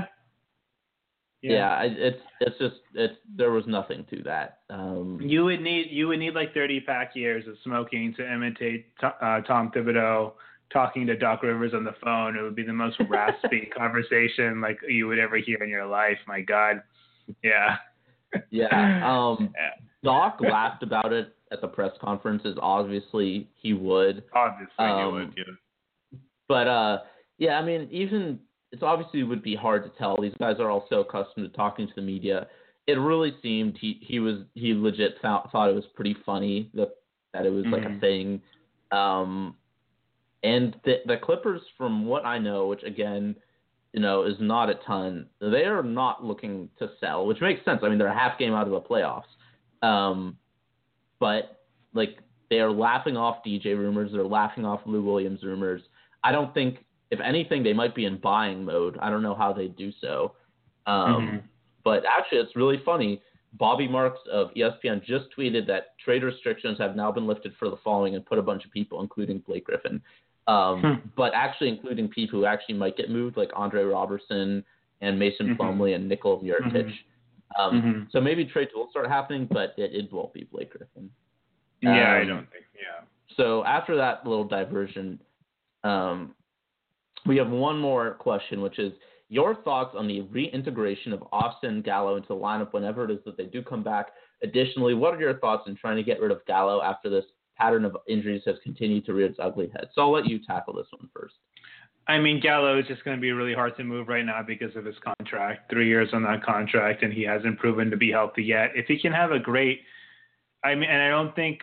yeah, I, it's it's just it's there was nothing to that. Um, You would need you would need like thirty pack years of smoking to imitate uh, Tom Thibodeau talking to Doc Rivers on the phone. It would be the most raspy conversation like you would ever hear in your life. My God. Yeah. yeah. Um, Yeah. Doc laughed about it at the press conferences. Obviously, he would. Obviously, Um, you would. Yeah. But uh, yeah, I mean, even it's obviously would be hard to tell. These guys are all so accustomed to talking to the media. It really seemed he, he was he legit thought, thought it was pretty funny that that it was like Mhm. a thing. Um, and the the Clippers, from what I know, which again, you know, is not a ton, they are not looking to sell, which makes sense. I mean, they're a half game out of the playoffs. Um, but like they are laughing off D J rumors, they're laughing off Lou Williams rumors. I don't think, if anything, they might be in buying mode. I don't know how they do so. Um, Mhm. But actually, it's really funny. Bobby Marks of E S P N just tweeted that trade restrictions have now been lifted for the following and put a bunch of people, including Blake Griffin, um, Hmm. but actually including people who actually might get moved, like Andre Robertson and Mason Mhm. Plumlee and Nikola Mirotic. Mhm. Um, Mhm. So maybe trades will start happening, but it, it won't be Blake Griffin. Yeah, I Um, don't think. Yeah. So after that little diversion, um, we have one more question, which is your thoughts on the reintegration of Austin Gallo into the lineup whenever it is that they do come back. Additionally, what are your thoughts in trying to get rid of Gallo after this pattern of injuries has continued to rear its ugly head? So I'll let you tackle this one first. I mean, Gallo is just going to be really hard to move right now because of his contract. Three years on that contract, and he hasn't proven to be healthy yet. If he can have a great, I mean, and I don't think,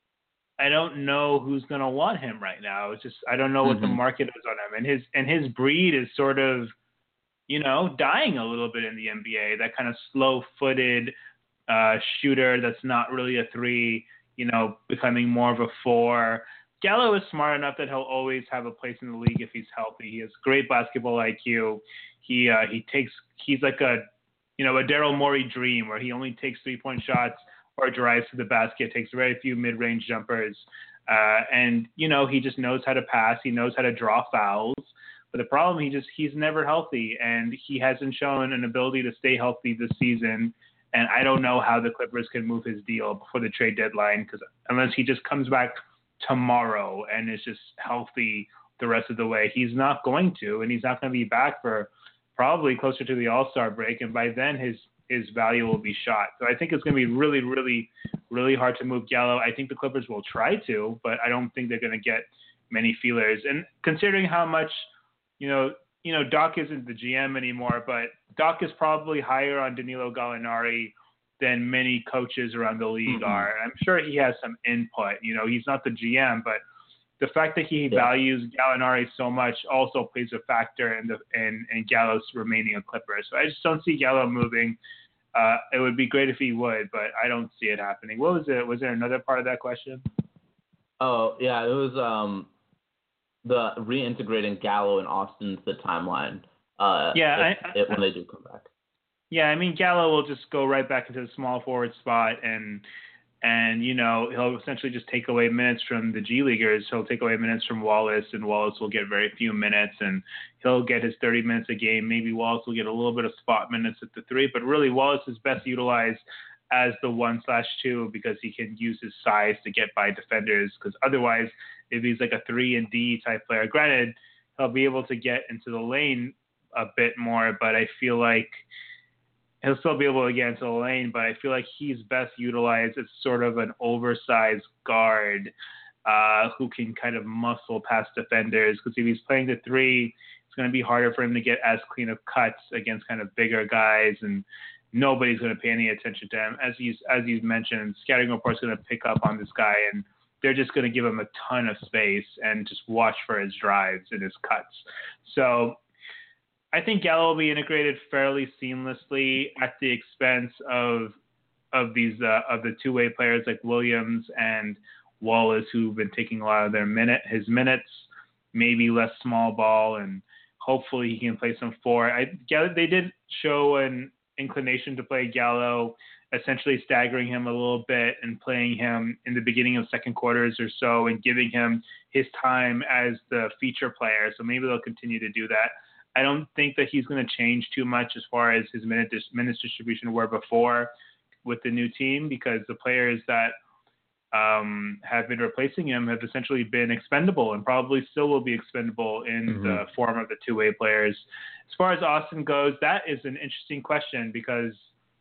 I don't know who's going to want him right now. It's just I don't know what the Mhm. market is on him, and his and his breed is sort of, you know, dying a little bit in the N B A. That kind of slow-footed uh, shooter that's not really a three, you know, becoming more of a four. Gallo is smart enough that he'll always have a place in the league if he's healthy. He has great basketball I Q. He uh, he takes he's like a, you know, a Daryl Morey dream where he only takes three-point shots or drives to the basket, takes very few mid-range jumpers, uh, and you know he just knows how to pass. He knows how to draw fouls. But the problem, he just he's never healthy, and he hasn't shown an ability to stay healthy this season. And I don't know how the Clippers can move his deal before the trade deadline, because unless he just comes back tomorrow and is just healthy the rest of the way, he's not going to, and he's not going to be back for probably closer to the All-Star break, and by then his his value will be shot. So I think it's going to be really, really, really hard to move Gallo. I think the Clippers will try to, but I don't think they're going to get many feelers. And considering how much, you know, you know, Doc isn't the G M anymore, but Doc is probably higher on Danilo Gallinari than many coaches around the league Mhm. are. I'm sure he has some input. You know, he's not the G M, but the fact that he Yeah. values Gallinari so much also plays a factor in the in, in Gallo's remaining a Clipper. So I just don't see Gallo moving. Uh, it would be great if he would, but I don't see it happening. What was it? Was there another part of that question? Oh, yeah, it was um, the reintegrating Gallo and Austin to the timeline uh, Yeah, if, I- if, when they do come back. Yeah, I mean, Gallo will just go right back into the small forward spot, and And, you know, he'll essentially just take away minutes from the G Leaguers. He'll take away minutes from Wallace, and Wallace will get very few minutes, and he'll get his thirty minutes a game. Maybe Wallace will get a little bit of spot minutes at the three, but really Wallace is best utilized as the one slash two because he can use his size to get by defenders, because otherwise if he's like a three and D type player, granted, he'll be able to get into the lane a bit more, but I feel like he'll still be able to get into the lane, but I feel like he's best utilized as sort of an oversized guard uh, who can kind of muscle past defenders. Because if he's playing the three, it's going to be harder for him to get as clean of cuts against kind of bigger guys, and nobody's going to pay any attention to him. As you as you mentioned, scouting report's going to pick up on this guy, and they're just going to give him a ton of space and just watch for his drives and his cuts. So I think Gallo will be integrated fairly seamlessly at the expense of of these uh, of the two-way players like Williams and Wallace, who've been taking a lot of their minute his minutes, maybe less small ball, and hopefully he can play some four. I they did show an inclination to play Gallo, essentially staggering him a little bit and playing him in the beginning of second quarters or so, and giving him his time as the feature player. So maybe they'll continue to do that. I don't think that he's going to change too much as far as his minute dis- minutes distribution were before with the new team, because the players that um, have been replacing him have essentially been expendable and probably still will be expendable in mm-hmm. the form of the two-way players. As far as Austin goes, that is an interesting question, because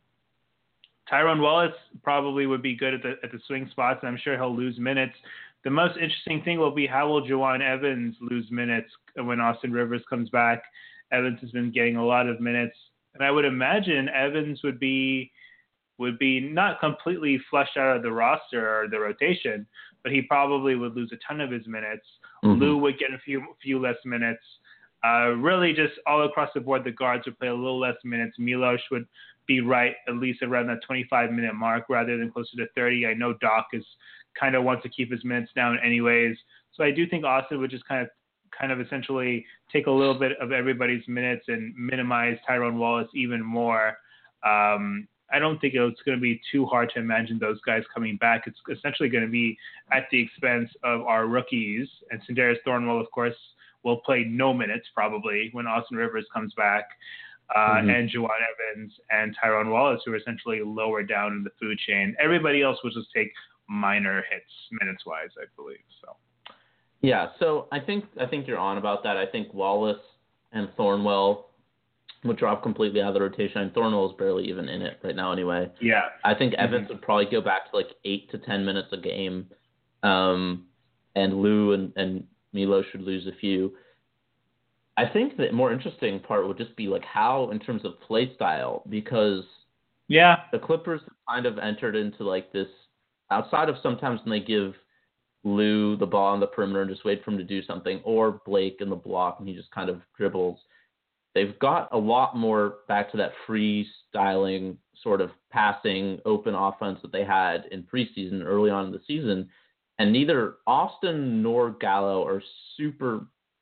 Tyrone Wallace probably would be good at the at the swing spots, and I'm sure he'll lose minutes. The most interesting thing will be how will Juwan Evans lose minutes when Austin Rivers comes back. Evans has been getting a lot of minutes, and I would imagine Evans would be would be not completely flushed out of the roster or the rotation, but he probably would lose a ton of his minutes. Mm-hmm. Lou would get a few few less minutes. Uh, really, just all across the board, the guards would play a little less minutes. Milos would be right at least around that twenty-five minute mark rather than closer to thirty. I know Doc is kind of wants to keep his minutes down anyways. So I do think Austin would just kind of kind of essentially take a little bit of everybody's minutes and minimize Tyrone Wallace even more. Um, I don't think it's going to be too hard to imagine those guys coming back. It's essentially going to be at the expense of our rookies. And Sindarius Thornwell, of course, will play no minutes probably when Austin Rivers comes back. Uh, mm-hmm. And Juwan Evans and Tyrone Wallace, who are essentially lower down in the food chain. Everybody else will just take minor hits minutes wise, I believe. So yeah, so I think I think you're on about that. I think Wallace and Thornwell would drop completely out of the rotation, and Thornwell is barely even in it right now anyway. Yeah. I think Evans mm-hmm. would probably go back to like eight to ten minutes a game. Um, and Lou and, and Milo should lose a few. I think the more interesting part would just be like how in terms of play style, because yeah, the Clippers kind of entered into like this, outside of sometimes when they give Lou the ball on the perimeter and just wait for him to do something, or Blake in the block and he just kind of dribbles. They've got a lot more back to that freestyling sort of passing open offense that they had in preseason early on in the season. And neither Austin nor Gallo are super,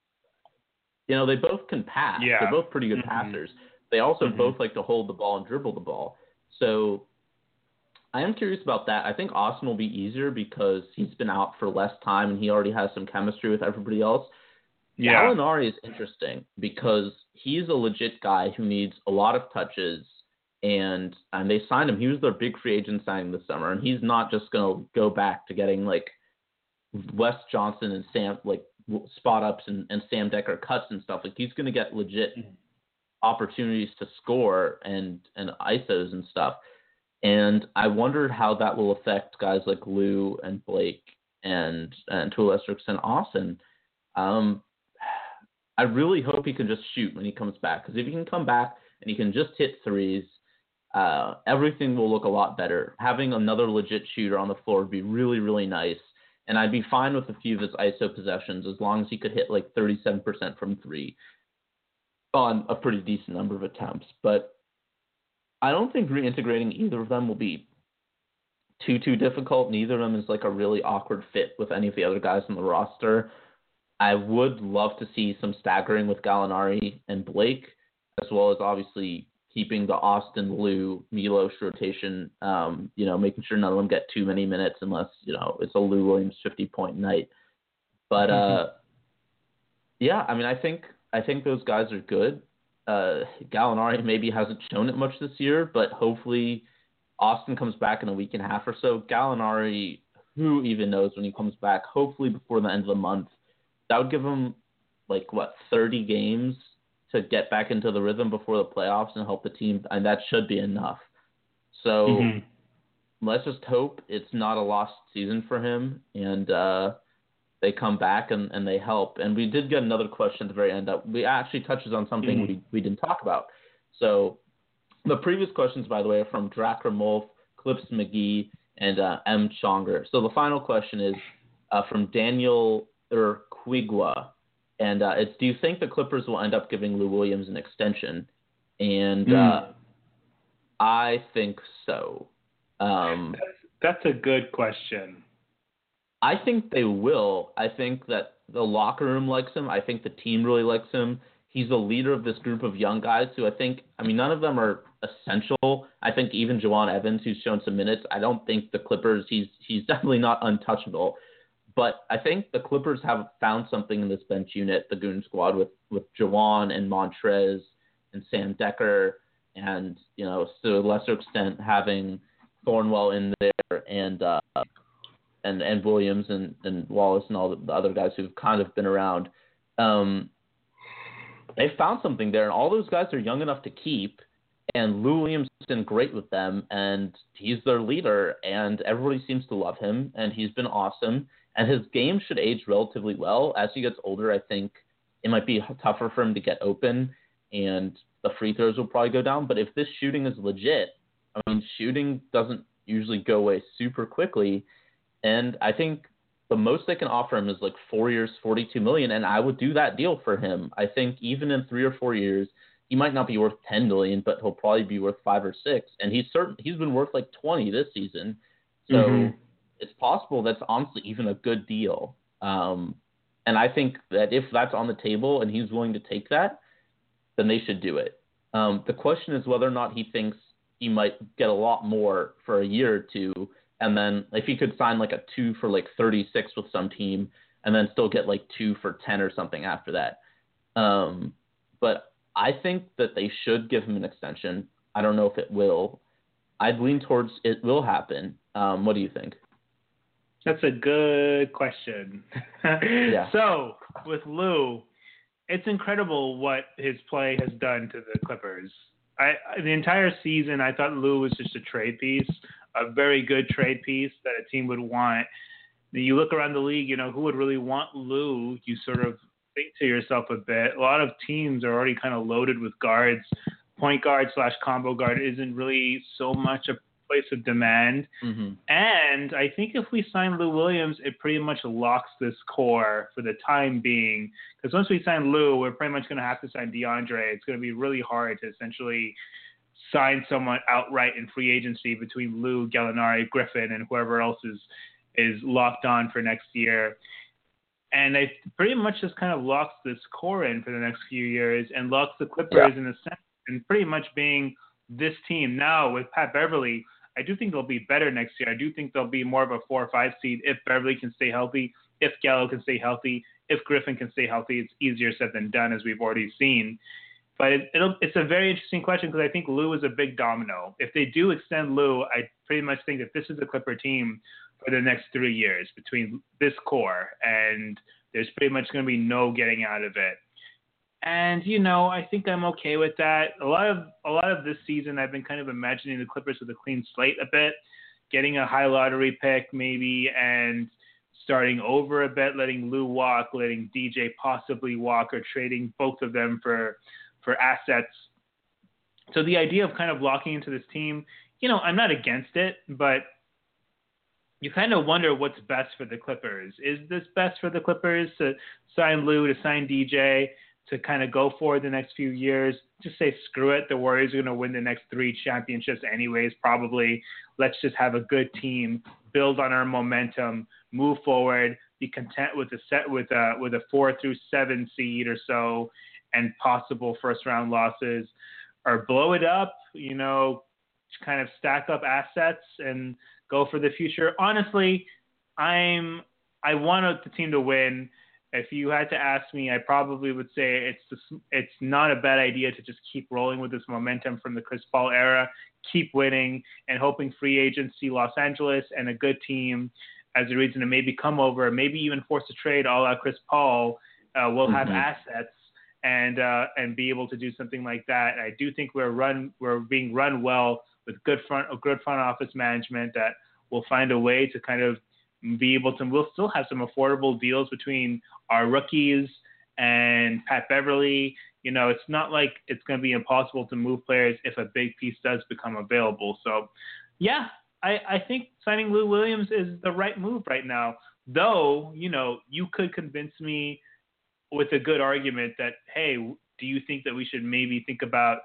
you know, they both can pass. Yeah. They're both pretty good mm-hmm. passers. They also mm-hmm. both like to hold the ball and dribble the ball. So I am curious about that. I think Austin will be easier because he's been out for less time and he already has some chemistry with everybody else. Yeah. Gallinari is interesting because he's a legit guy who needs a lot of touches, and and they signed him. He was their big free agent signing this summer, and he's not just going to go back to getting like Wes Johnson and Sam like spot ups and, and Sam Decker cuts and stuff. Like he's going to get legit mm-hmm. opportunities to score and and I S Os and stuff. And I wondered how that will affect guys like Lou and Blake and and to a lesser extent Austin. Um, I really hope he can just shoot when he comes back, because if he can come back and he can just hit threes, uh, everything will look a lot better. Having another legit shooter on the floor would be really, really nice. And I'd be fine with a few of his I S O possessions as long as he could hit like thirty-seven percent from three on a pretty decent number of attempts. But I don't think reintegrating either of them will be too, too difficult. Neither of them is like a really awkward fit with any of the other guys on the roster. I would love to see some staggering with Gallinari and Blake, as well as obviously keeping the Austin, Lou, Milos rotation, um, you know, making sure none of them get too many minutes unless, you know, it's a Lou Williams fifty-point night. But, uh, yeah, I mean, I think I think those guys are good. Uh, Gallinari maybe hasn't shown it much this year, but hopefully Austin comes back in a week and a half or so. Gallinari, who even knows when he comes back, hopefully before the end of the month. That would give him, like, what, thirty games to get back into the rhythm before the playoffs and help the team, and that should be enough. So mm-hmm. let's just hope it's not a lost season for him, and uh, they come back and, and they help. And we did get another question at the very end that we actually touches on something mm-hmm. we, we didn't talk about. So the previous questions, by the way, are from Drakram Wolf, Clips McGee, and uh, M. Chonger. So the final question is uh, from Daniel Urquigua. And uh, it's, do you think the Clippers will end up giving Lou Williams an extension? And mm. uh, I think so. Um, that's, that's a good question. I think they will. I think that the locker room likes him. I think the team really likes him. He's the leader of this group of young guys who I think, I mean, none of them are essential. I think even Jawan Evans, who's shown some minutes, I don't think the Clippers, he's he's definitely not untouchable. But I think the Clippers have found something in this bench unit, the Goon Squad, with, with Jawan and Montrez and Sam Decker and, you know, to a lesser extent, having Thornwell in there and uh, and, and Williams and, and Wallace and all the other guys who've kind of been around. Um, they found something there, and all those guys are young enough to keep, and Lou Williams has been great with them, and he's their leader, and everybody seems to love him, and he's been awesome. And his game should age relatively well. As he gets older, I think it might be tougher for him to get open, and the free throws will probably go down. But if this shooting is legit, I mean, shooting doesn't usually go away super quickly. And I think the most they can offer him is like four years, forty-two million dollars, and I would do that deal for him. I think even in three or four years, he might not be worth ten million dollars, but he'll probably be worth five or six. And he's certain he's been worth like twenty this season. So mm-hmm. it's possible that's honestly even a good deal. Um, and I think that if that's on the table and he's willing to take that, then they should do it. Um, the question is whether or not he thinks he might get a lot more for a year or two. And then if he could sign like a two for like thirty-six with some team and then still get like two for ten or something after that. Um, but I think that they should give him an extension. I don't know if it will. I'd lean towards it will happen. Um, what do you think? That's a good question. yeah. So with Lou, it's incredible what his play has done to the Clippers. I, the entire season, I thought Lou was just a trade piece, a very good trade piece that a team would want. You look around the league, you know, who would really want Lou? You sort of think to yourself a bit. A lot of teams are already kind of loaded with guards. Point guard slash combo guard isn't really so much a place of demand. Mm-hmm. And I think if we sign Lou Williams, it pretty much locks this core for the time being. Because once we sign Lou, we're pretty much going to have to sign DeAndre. It's going to be really hard to essentially sign someone outright in free agency between Lou, Gallinari, Griffin, and whoever else is is locked on for next year. And it pretty much just kind of locks this core in for the next few years and locks the Clippers yeah. in a sense and pretty much being this team. Now with Pat Beverly, I do think they'll be better next year. I do think they'll be more of a four or five seed if Beverly can stay healthy, if Gallo can stay healthy, if Griffin can stay healthy. It's easier said than done, as we've already seen. But it, it'll, it's a very interesting question because I think Lou is a big domino. If they do extend Lou, I pretty much think that this is the Clipper team for the next three years between this core, and there's pretty much going to be no getting out of it. And, you know, I think I'm okay with that. A lot of a lot of this season, I've been kind of imagining the Clippers with a clean slate a bit, getting a high lottery pick maybe and starting over a bit, letting Lou walk, letting D J possibly walk, or trading both of them for for assets. So the idea of kind of locking into this team, you know, I'm not against it, but you kind of wonder what's best for the Clippers. Is this best for the Clippers to sign Lou, to sign D J, to kind of go for the next few years? Just say, screw it. The Warriors are going to win the next three championships anyways, probably. Let's just have a good team, build on our momentum, move forward, be content with a set with a, with a four through seven seed or so and possible first round losses. or blow it up, you know, kind of stack up assets and go for the future. Honestly, I'm I want the team to win. If you had to ask me, I probably would say it's just, it's not a bad idea to just keep rolling with this momentum from the Chris Paul era, keep winning, and hoping free agents see Los Angeles and a good team as a reason to maybe come over, maybe even force a trade a la Chris Paul. Uh, we'll have Mm-hmm. assets and uh, and be able to do something like that. And I do think we're run we're being run well with good front a good front office management that will find a way to kind of be able to. We'll still have some affordable deals between our rookies and Pat Beverly. You know, it's not like it's going to be impossible to move players if a big piece does become available. So, yeah, I, I think signing Lou Williams is the right move right now. Though, you know, you could convince me with a good argument that, hey, do you think that we should maybe think about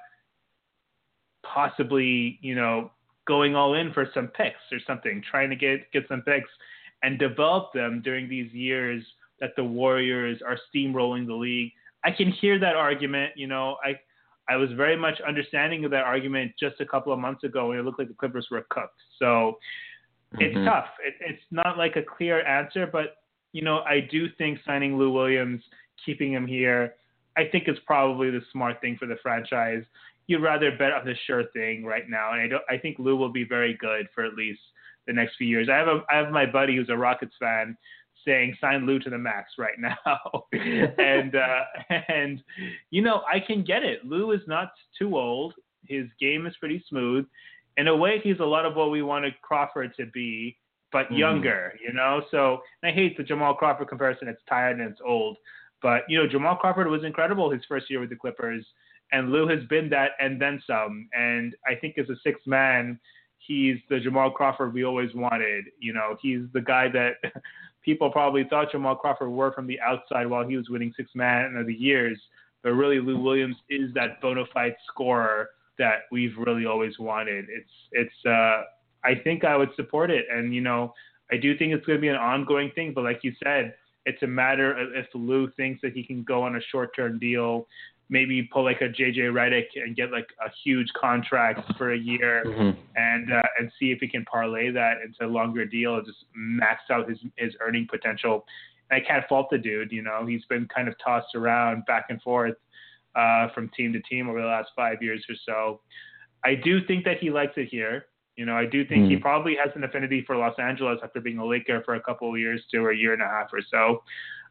possibly, you know, going all in for some picks or something, trying to get, get some picks and develop them during these years that the Warriors are steamrolling the league. I can hear that argument. You know, I I was very much understanding of that argument just a couple of months ago when it looked like the Clippers were cooked. So mm-hmm. it's tough. It, it's not like a clear answer, but, you know, I do think signing Lou Williams, keeping him here, I think is probably the smart thing for the franchise. You'd rather bet on the sure thing right now. And I don't, I think Lou will be very good for at least the next few years. I have a, I have my buddy who's a Rockets fan saying sign Lou to the max right now. and, uh, and, you know, I can get it. Lou is not too old. His game is pretty smooth. In a way, he's a lot of what we wanted Crawford to be, but mm-hmm. younger, you know? So I hate the Jamal Crawford comparison. It's tired and it's old. But, you know, Jamal Crawford was incredible his first year with the Clippers, and Lou has been that and then some. And I think as a sixth man, he's the Jamal Crawford we always wanted. You know, he's the guy that people probably thought Jamal Crawford were from the outside while he was winning sixth man of the years. But really, Lou Williams is that bona fide scorer that we've really always wanted. It's, it's, uh, I think I would support it. And, you know, I do think it's going to be an ongoing thing. But like you said, it's a matter of if Lou thinks that he can go on a short-term deal, maybe pull like a J J Redick and get like a huge contract for a year mm-hmm. and uh, and see if he can parlay that into a longer deal and just max out his, his earning potential. And I can't fault the dude. You know, he's been kind of tossed around back and forth uh, from team to team over the last five years or so. I do think that he likes it here. You know, I do think mm. he probably has an affinity for Los Angeles after being a Laker for a couple of years to a year and a half or so.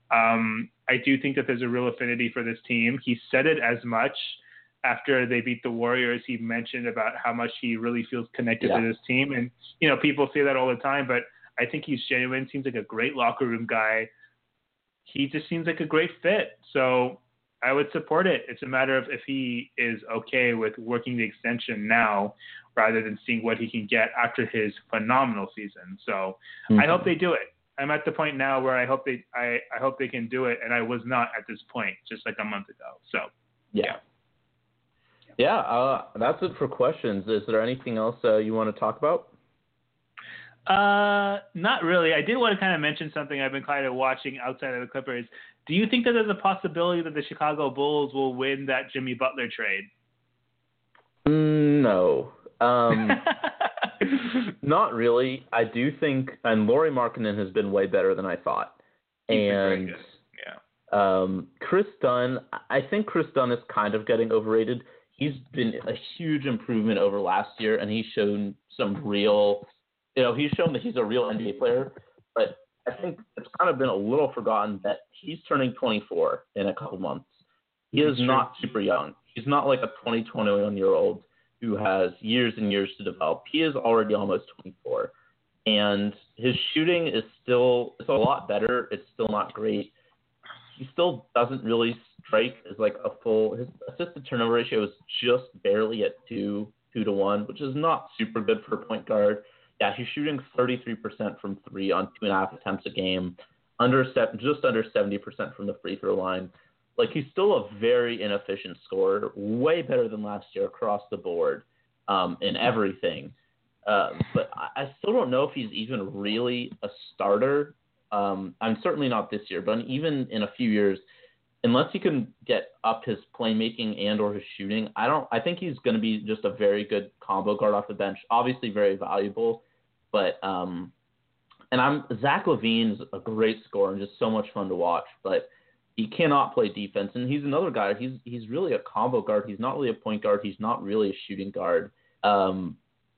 Um, I do think that there's a real affinity for this team. He said it as much after they beat the Warriors. He mentioned about how much he really feels connected yeah. to this team. And, you know, people say that all the time, but I think he's genuine. Seems like a great locker room guy. He just seems like a great fit. So I would support it. It's a matter of if he is okay with working the extension now rather than seeing what he can get after his phenomenal season. So mm-hmm. I hope they do it. I'm at the point now where I hope they I, I hope they can do it, and I was not at this point just like a month ago. So yeah. Yeah, uh, that's it for questions. Is there anything else uh, you want to talk about? Uh, not really. I did want to kind of mention something I've been kind of watching outside of the Clippers. Do you think that there's a possibility that the Chicago Bulls will win that Jimmy Butler trade? No. Um, not really. I do think, and Lauri Markkanen has been way better than I thought. He's and been very good. Yeah. Um, Chris Dunn, I think Chris Dunn is kind of getting overrated. He's been a huge improvement over last year, and he's shown some real, you know, he's shown that he's a real N B A player. But I think it's kind of been a little forgotten that he's turning twenty-four in a couple months. He is not super young. He's not like a twenty, twenty-one-year-old who has years and years to develop. He is already almost twenty-four. And his shooting is still it's a lot better. It's still not great. He still doesn't really strike as like a full – his assist-to-turnover ratio is just barely at two, two to one, which is not super good for a point guard. Yeah, he's shooting thirty-three percent from three on two and a half attempts a game, under just under seventy percent from the free throw line. Like, he's still a very inefficient scorer, way better than last year across the board um, in everything. Uh, but I, I still don't know if he's even really a starter. Um, I'm certainly not this year, but even in a few years, unless he can get up his playmaking and or his shooting, I don't. I think he's going to be just a very good combo guard off the bench. Obviously, very valuable, but um, and I'm Zach LaVine's a great scorer and just so much fun to watch, but he cannot play defense, and he's another guy. He's he's really a combo guard. He's not really a point guard. He's not really a shooting guard. Um,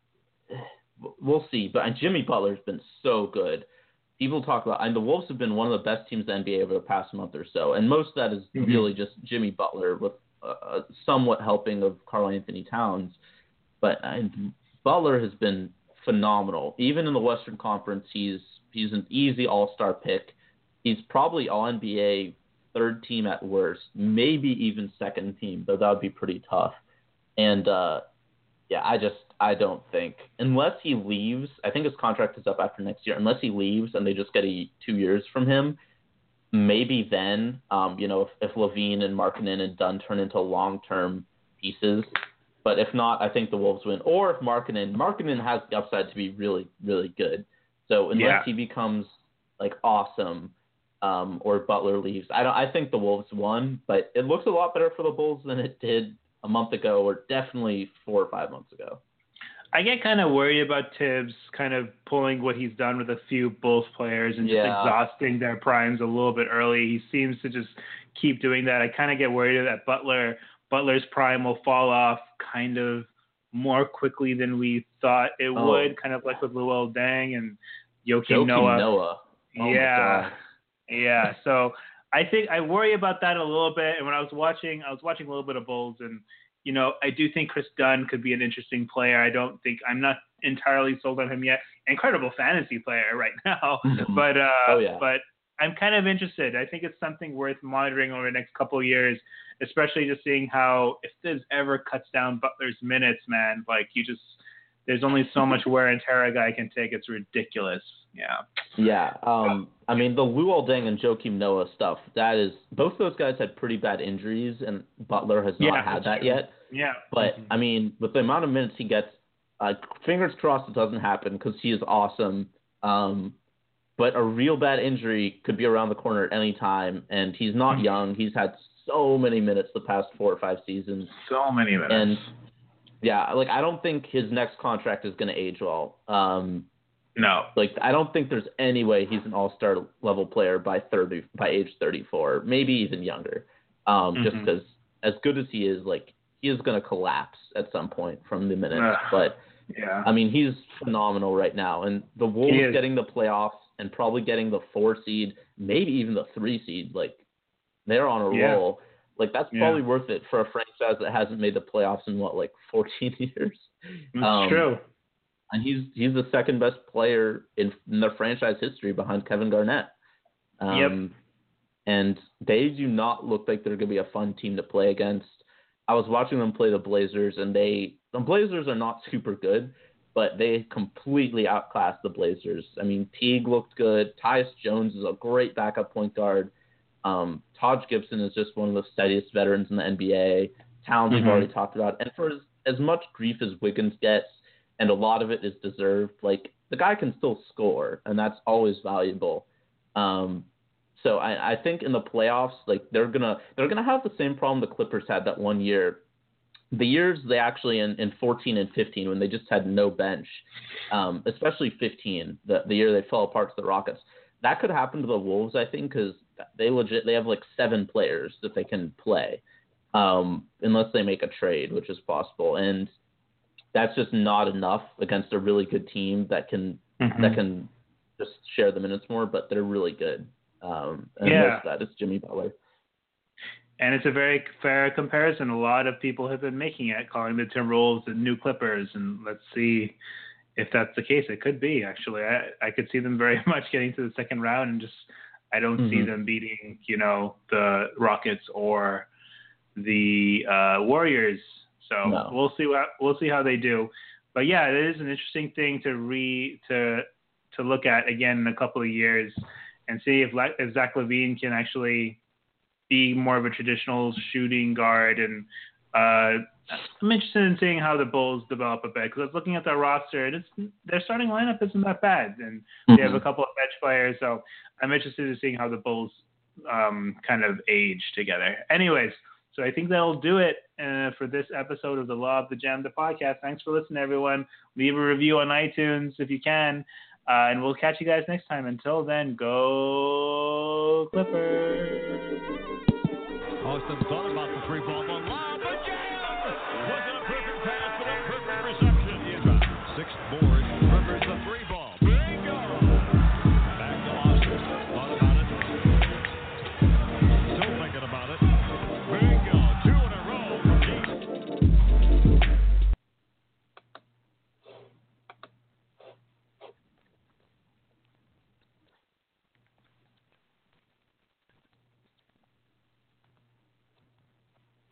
we'll see. But and Jimmy Butler's been so good. People talk about, and the Wolves have been one of the best teams in the N B A over the past month or so, and most of that is mm-hmm. really just Jimmy Butler with a, a somewhat helping of Karl Anthony Towns. But and Butler has been phenomenal. Even in the Western Conference, he's he's an easy All-Star pick. He's probably All N B A third team at worst, maybe even second team, though that would be pretty tough. And uh, yeah, I just I don't think unless he leaves. I think his contract is up after next year. Unless he leaves and they just get a two years from him, maybe then um, you know if, if LaVine and Markkanen and Dunn turn into long-term pieces. But if not, I think the Wolves win. Or if Markkanen Markkanen has the upside to be really really good. So unless yeah. he becomes like awesome. Um, or Butler leaves. I don't. I think the Wolves won, but it looks a lot better for the Bulls than it did a month ago, or definitely four or five months ago. I get kind of worried about Tibbs kind of pulling what he's done with a few Bulls players and just yeah. exhausting their primes a little bit early. He seems to just keep doing that. I kind of get worried that Butler Butler's prime will fall off kind of more quickly than we thought it oh. would, kind of like with Luol Deng and Joakim, Joakim Noah. Noah. Oh yeah. Yeah, so I think I worry about that a little bit. And when I was watching, I was watching a little bit of Bulls, and you know, I do think Chris Dunn could be an interesting player. I don't think I'm not entirely sold on him yet. Incredible fantasy player right now, but uh, oh, yeah. but I'm kind of interested. I think it's something worth monitoring over the next couple of years, especially just seeing how if this ever cuts down Butler's minutes, man, like you just there's only so much wear and tear a guy can take. It's ridiculous. Yeah. Yeah. Um, I mean, the Luol Deng and Joakim Noah stuff, that is, both those guys had pretty bad injuries, and Butler has not yeah, had that true. yet. Yeah. But, mm-hmm. I mean, with the amount of minutes he gets, uh, fingers crossed it doesn't happen because he is awesome. Um, but a real bad injury could be around the corner at any time, and he's not mm-hmm. young. He's had so many minutes the past four or five seasons. So many minutes. And, yeah, like, I don't think his next contract is going to age well. Um, no. Like, I don't think there's any way he's an all-star level player by thirty, by age thirty-four, maybe even younger. Um, mm-hmm. Just because, as good as he is, like, he is going to collapse at some point from the minutes. Uh, but, yeah. I mean, he's phenomenal right now. And the Wolves getting the playoffs and probably getting the four seed, maybe even the three seed, like, they're on a yeah. roll. Like, that's yeah. probably worth it for a franchise that hasn't made the playoffs in, what, like fourteen years? That's um, true. And he's he's the second best player in, in their franchise history behind Kevin Garnett. Um, yep. And they do not look like they're going to be a fun team to play against. I was watching them play the Blazers, and they the Blazers are not super good, but they completely outclassed the Blazers. I mean, Teague looked good. Tyus Jones is a great backup point guard. Um, Taj Gibson is just one of the steadiest veterans in the N B A. Towns mm-hmm. we've already talked about. And for as, as much grief as Wiggins gets, and a lot of it is deserved, like, the guy can still score, and that's always valuable. Um, so I, I think in the playoffs, like, they're gonna they're gonna have the same problem the Clippers had that one year. The years they actually in, in fourteen and fifteen when they just had no bench, um, especially fifteen, the the year they fell apart to the Rockets. That could happen to the Wolves, I think, because they legit they have like seven players that they can play, um, unless they make a trade, which is possible, and that's just not enough against a really good team that can mm-hmm. that can just share the minutes more, but they're really good. Um, and yeah. most of that is Jimmy Butler. And it's a very fair comparison. A lot of people have been making it, calling the Timberwolves the new Clippers, and let's see if that's the case. It could be, actually. I, I could see them very much getting to the second round, and just I don't mm-hmm. see them beating, you know, the Rockets or the uh, Warriors. So no. we'll see what we'll see how they do. But yeah, it is an interesting thing to re to to look at again in a couple of years and see if, if Zach LaVine can actually be more of a traditional shooting guard. And uh, I'm interested in seeing how the Bulls develop a bit, because I was looking at their roster and it's their starting lineup isn't that bad, and mm-hmm. they have a couple of bench players. So I'm interested in seeing how the Bulls um, kind of age together. Anyways, so I think that'll do it uh, for this episode of the Law of the Jam, the podcast. Thanks for listening, everyone. Leave a review on iTunes if you can, uh, and we'll catch you guys next time. Until then, go Clippers! Austin thought about the three ball, but Law of the Jam was a perfect pass, but a perfect reception. He has a sixth board.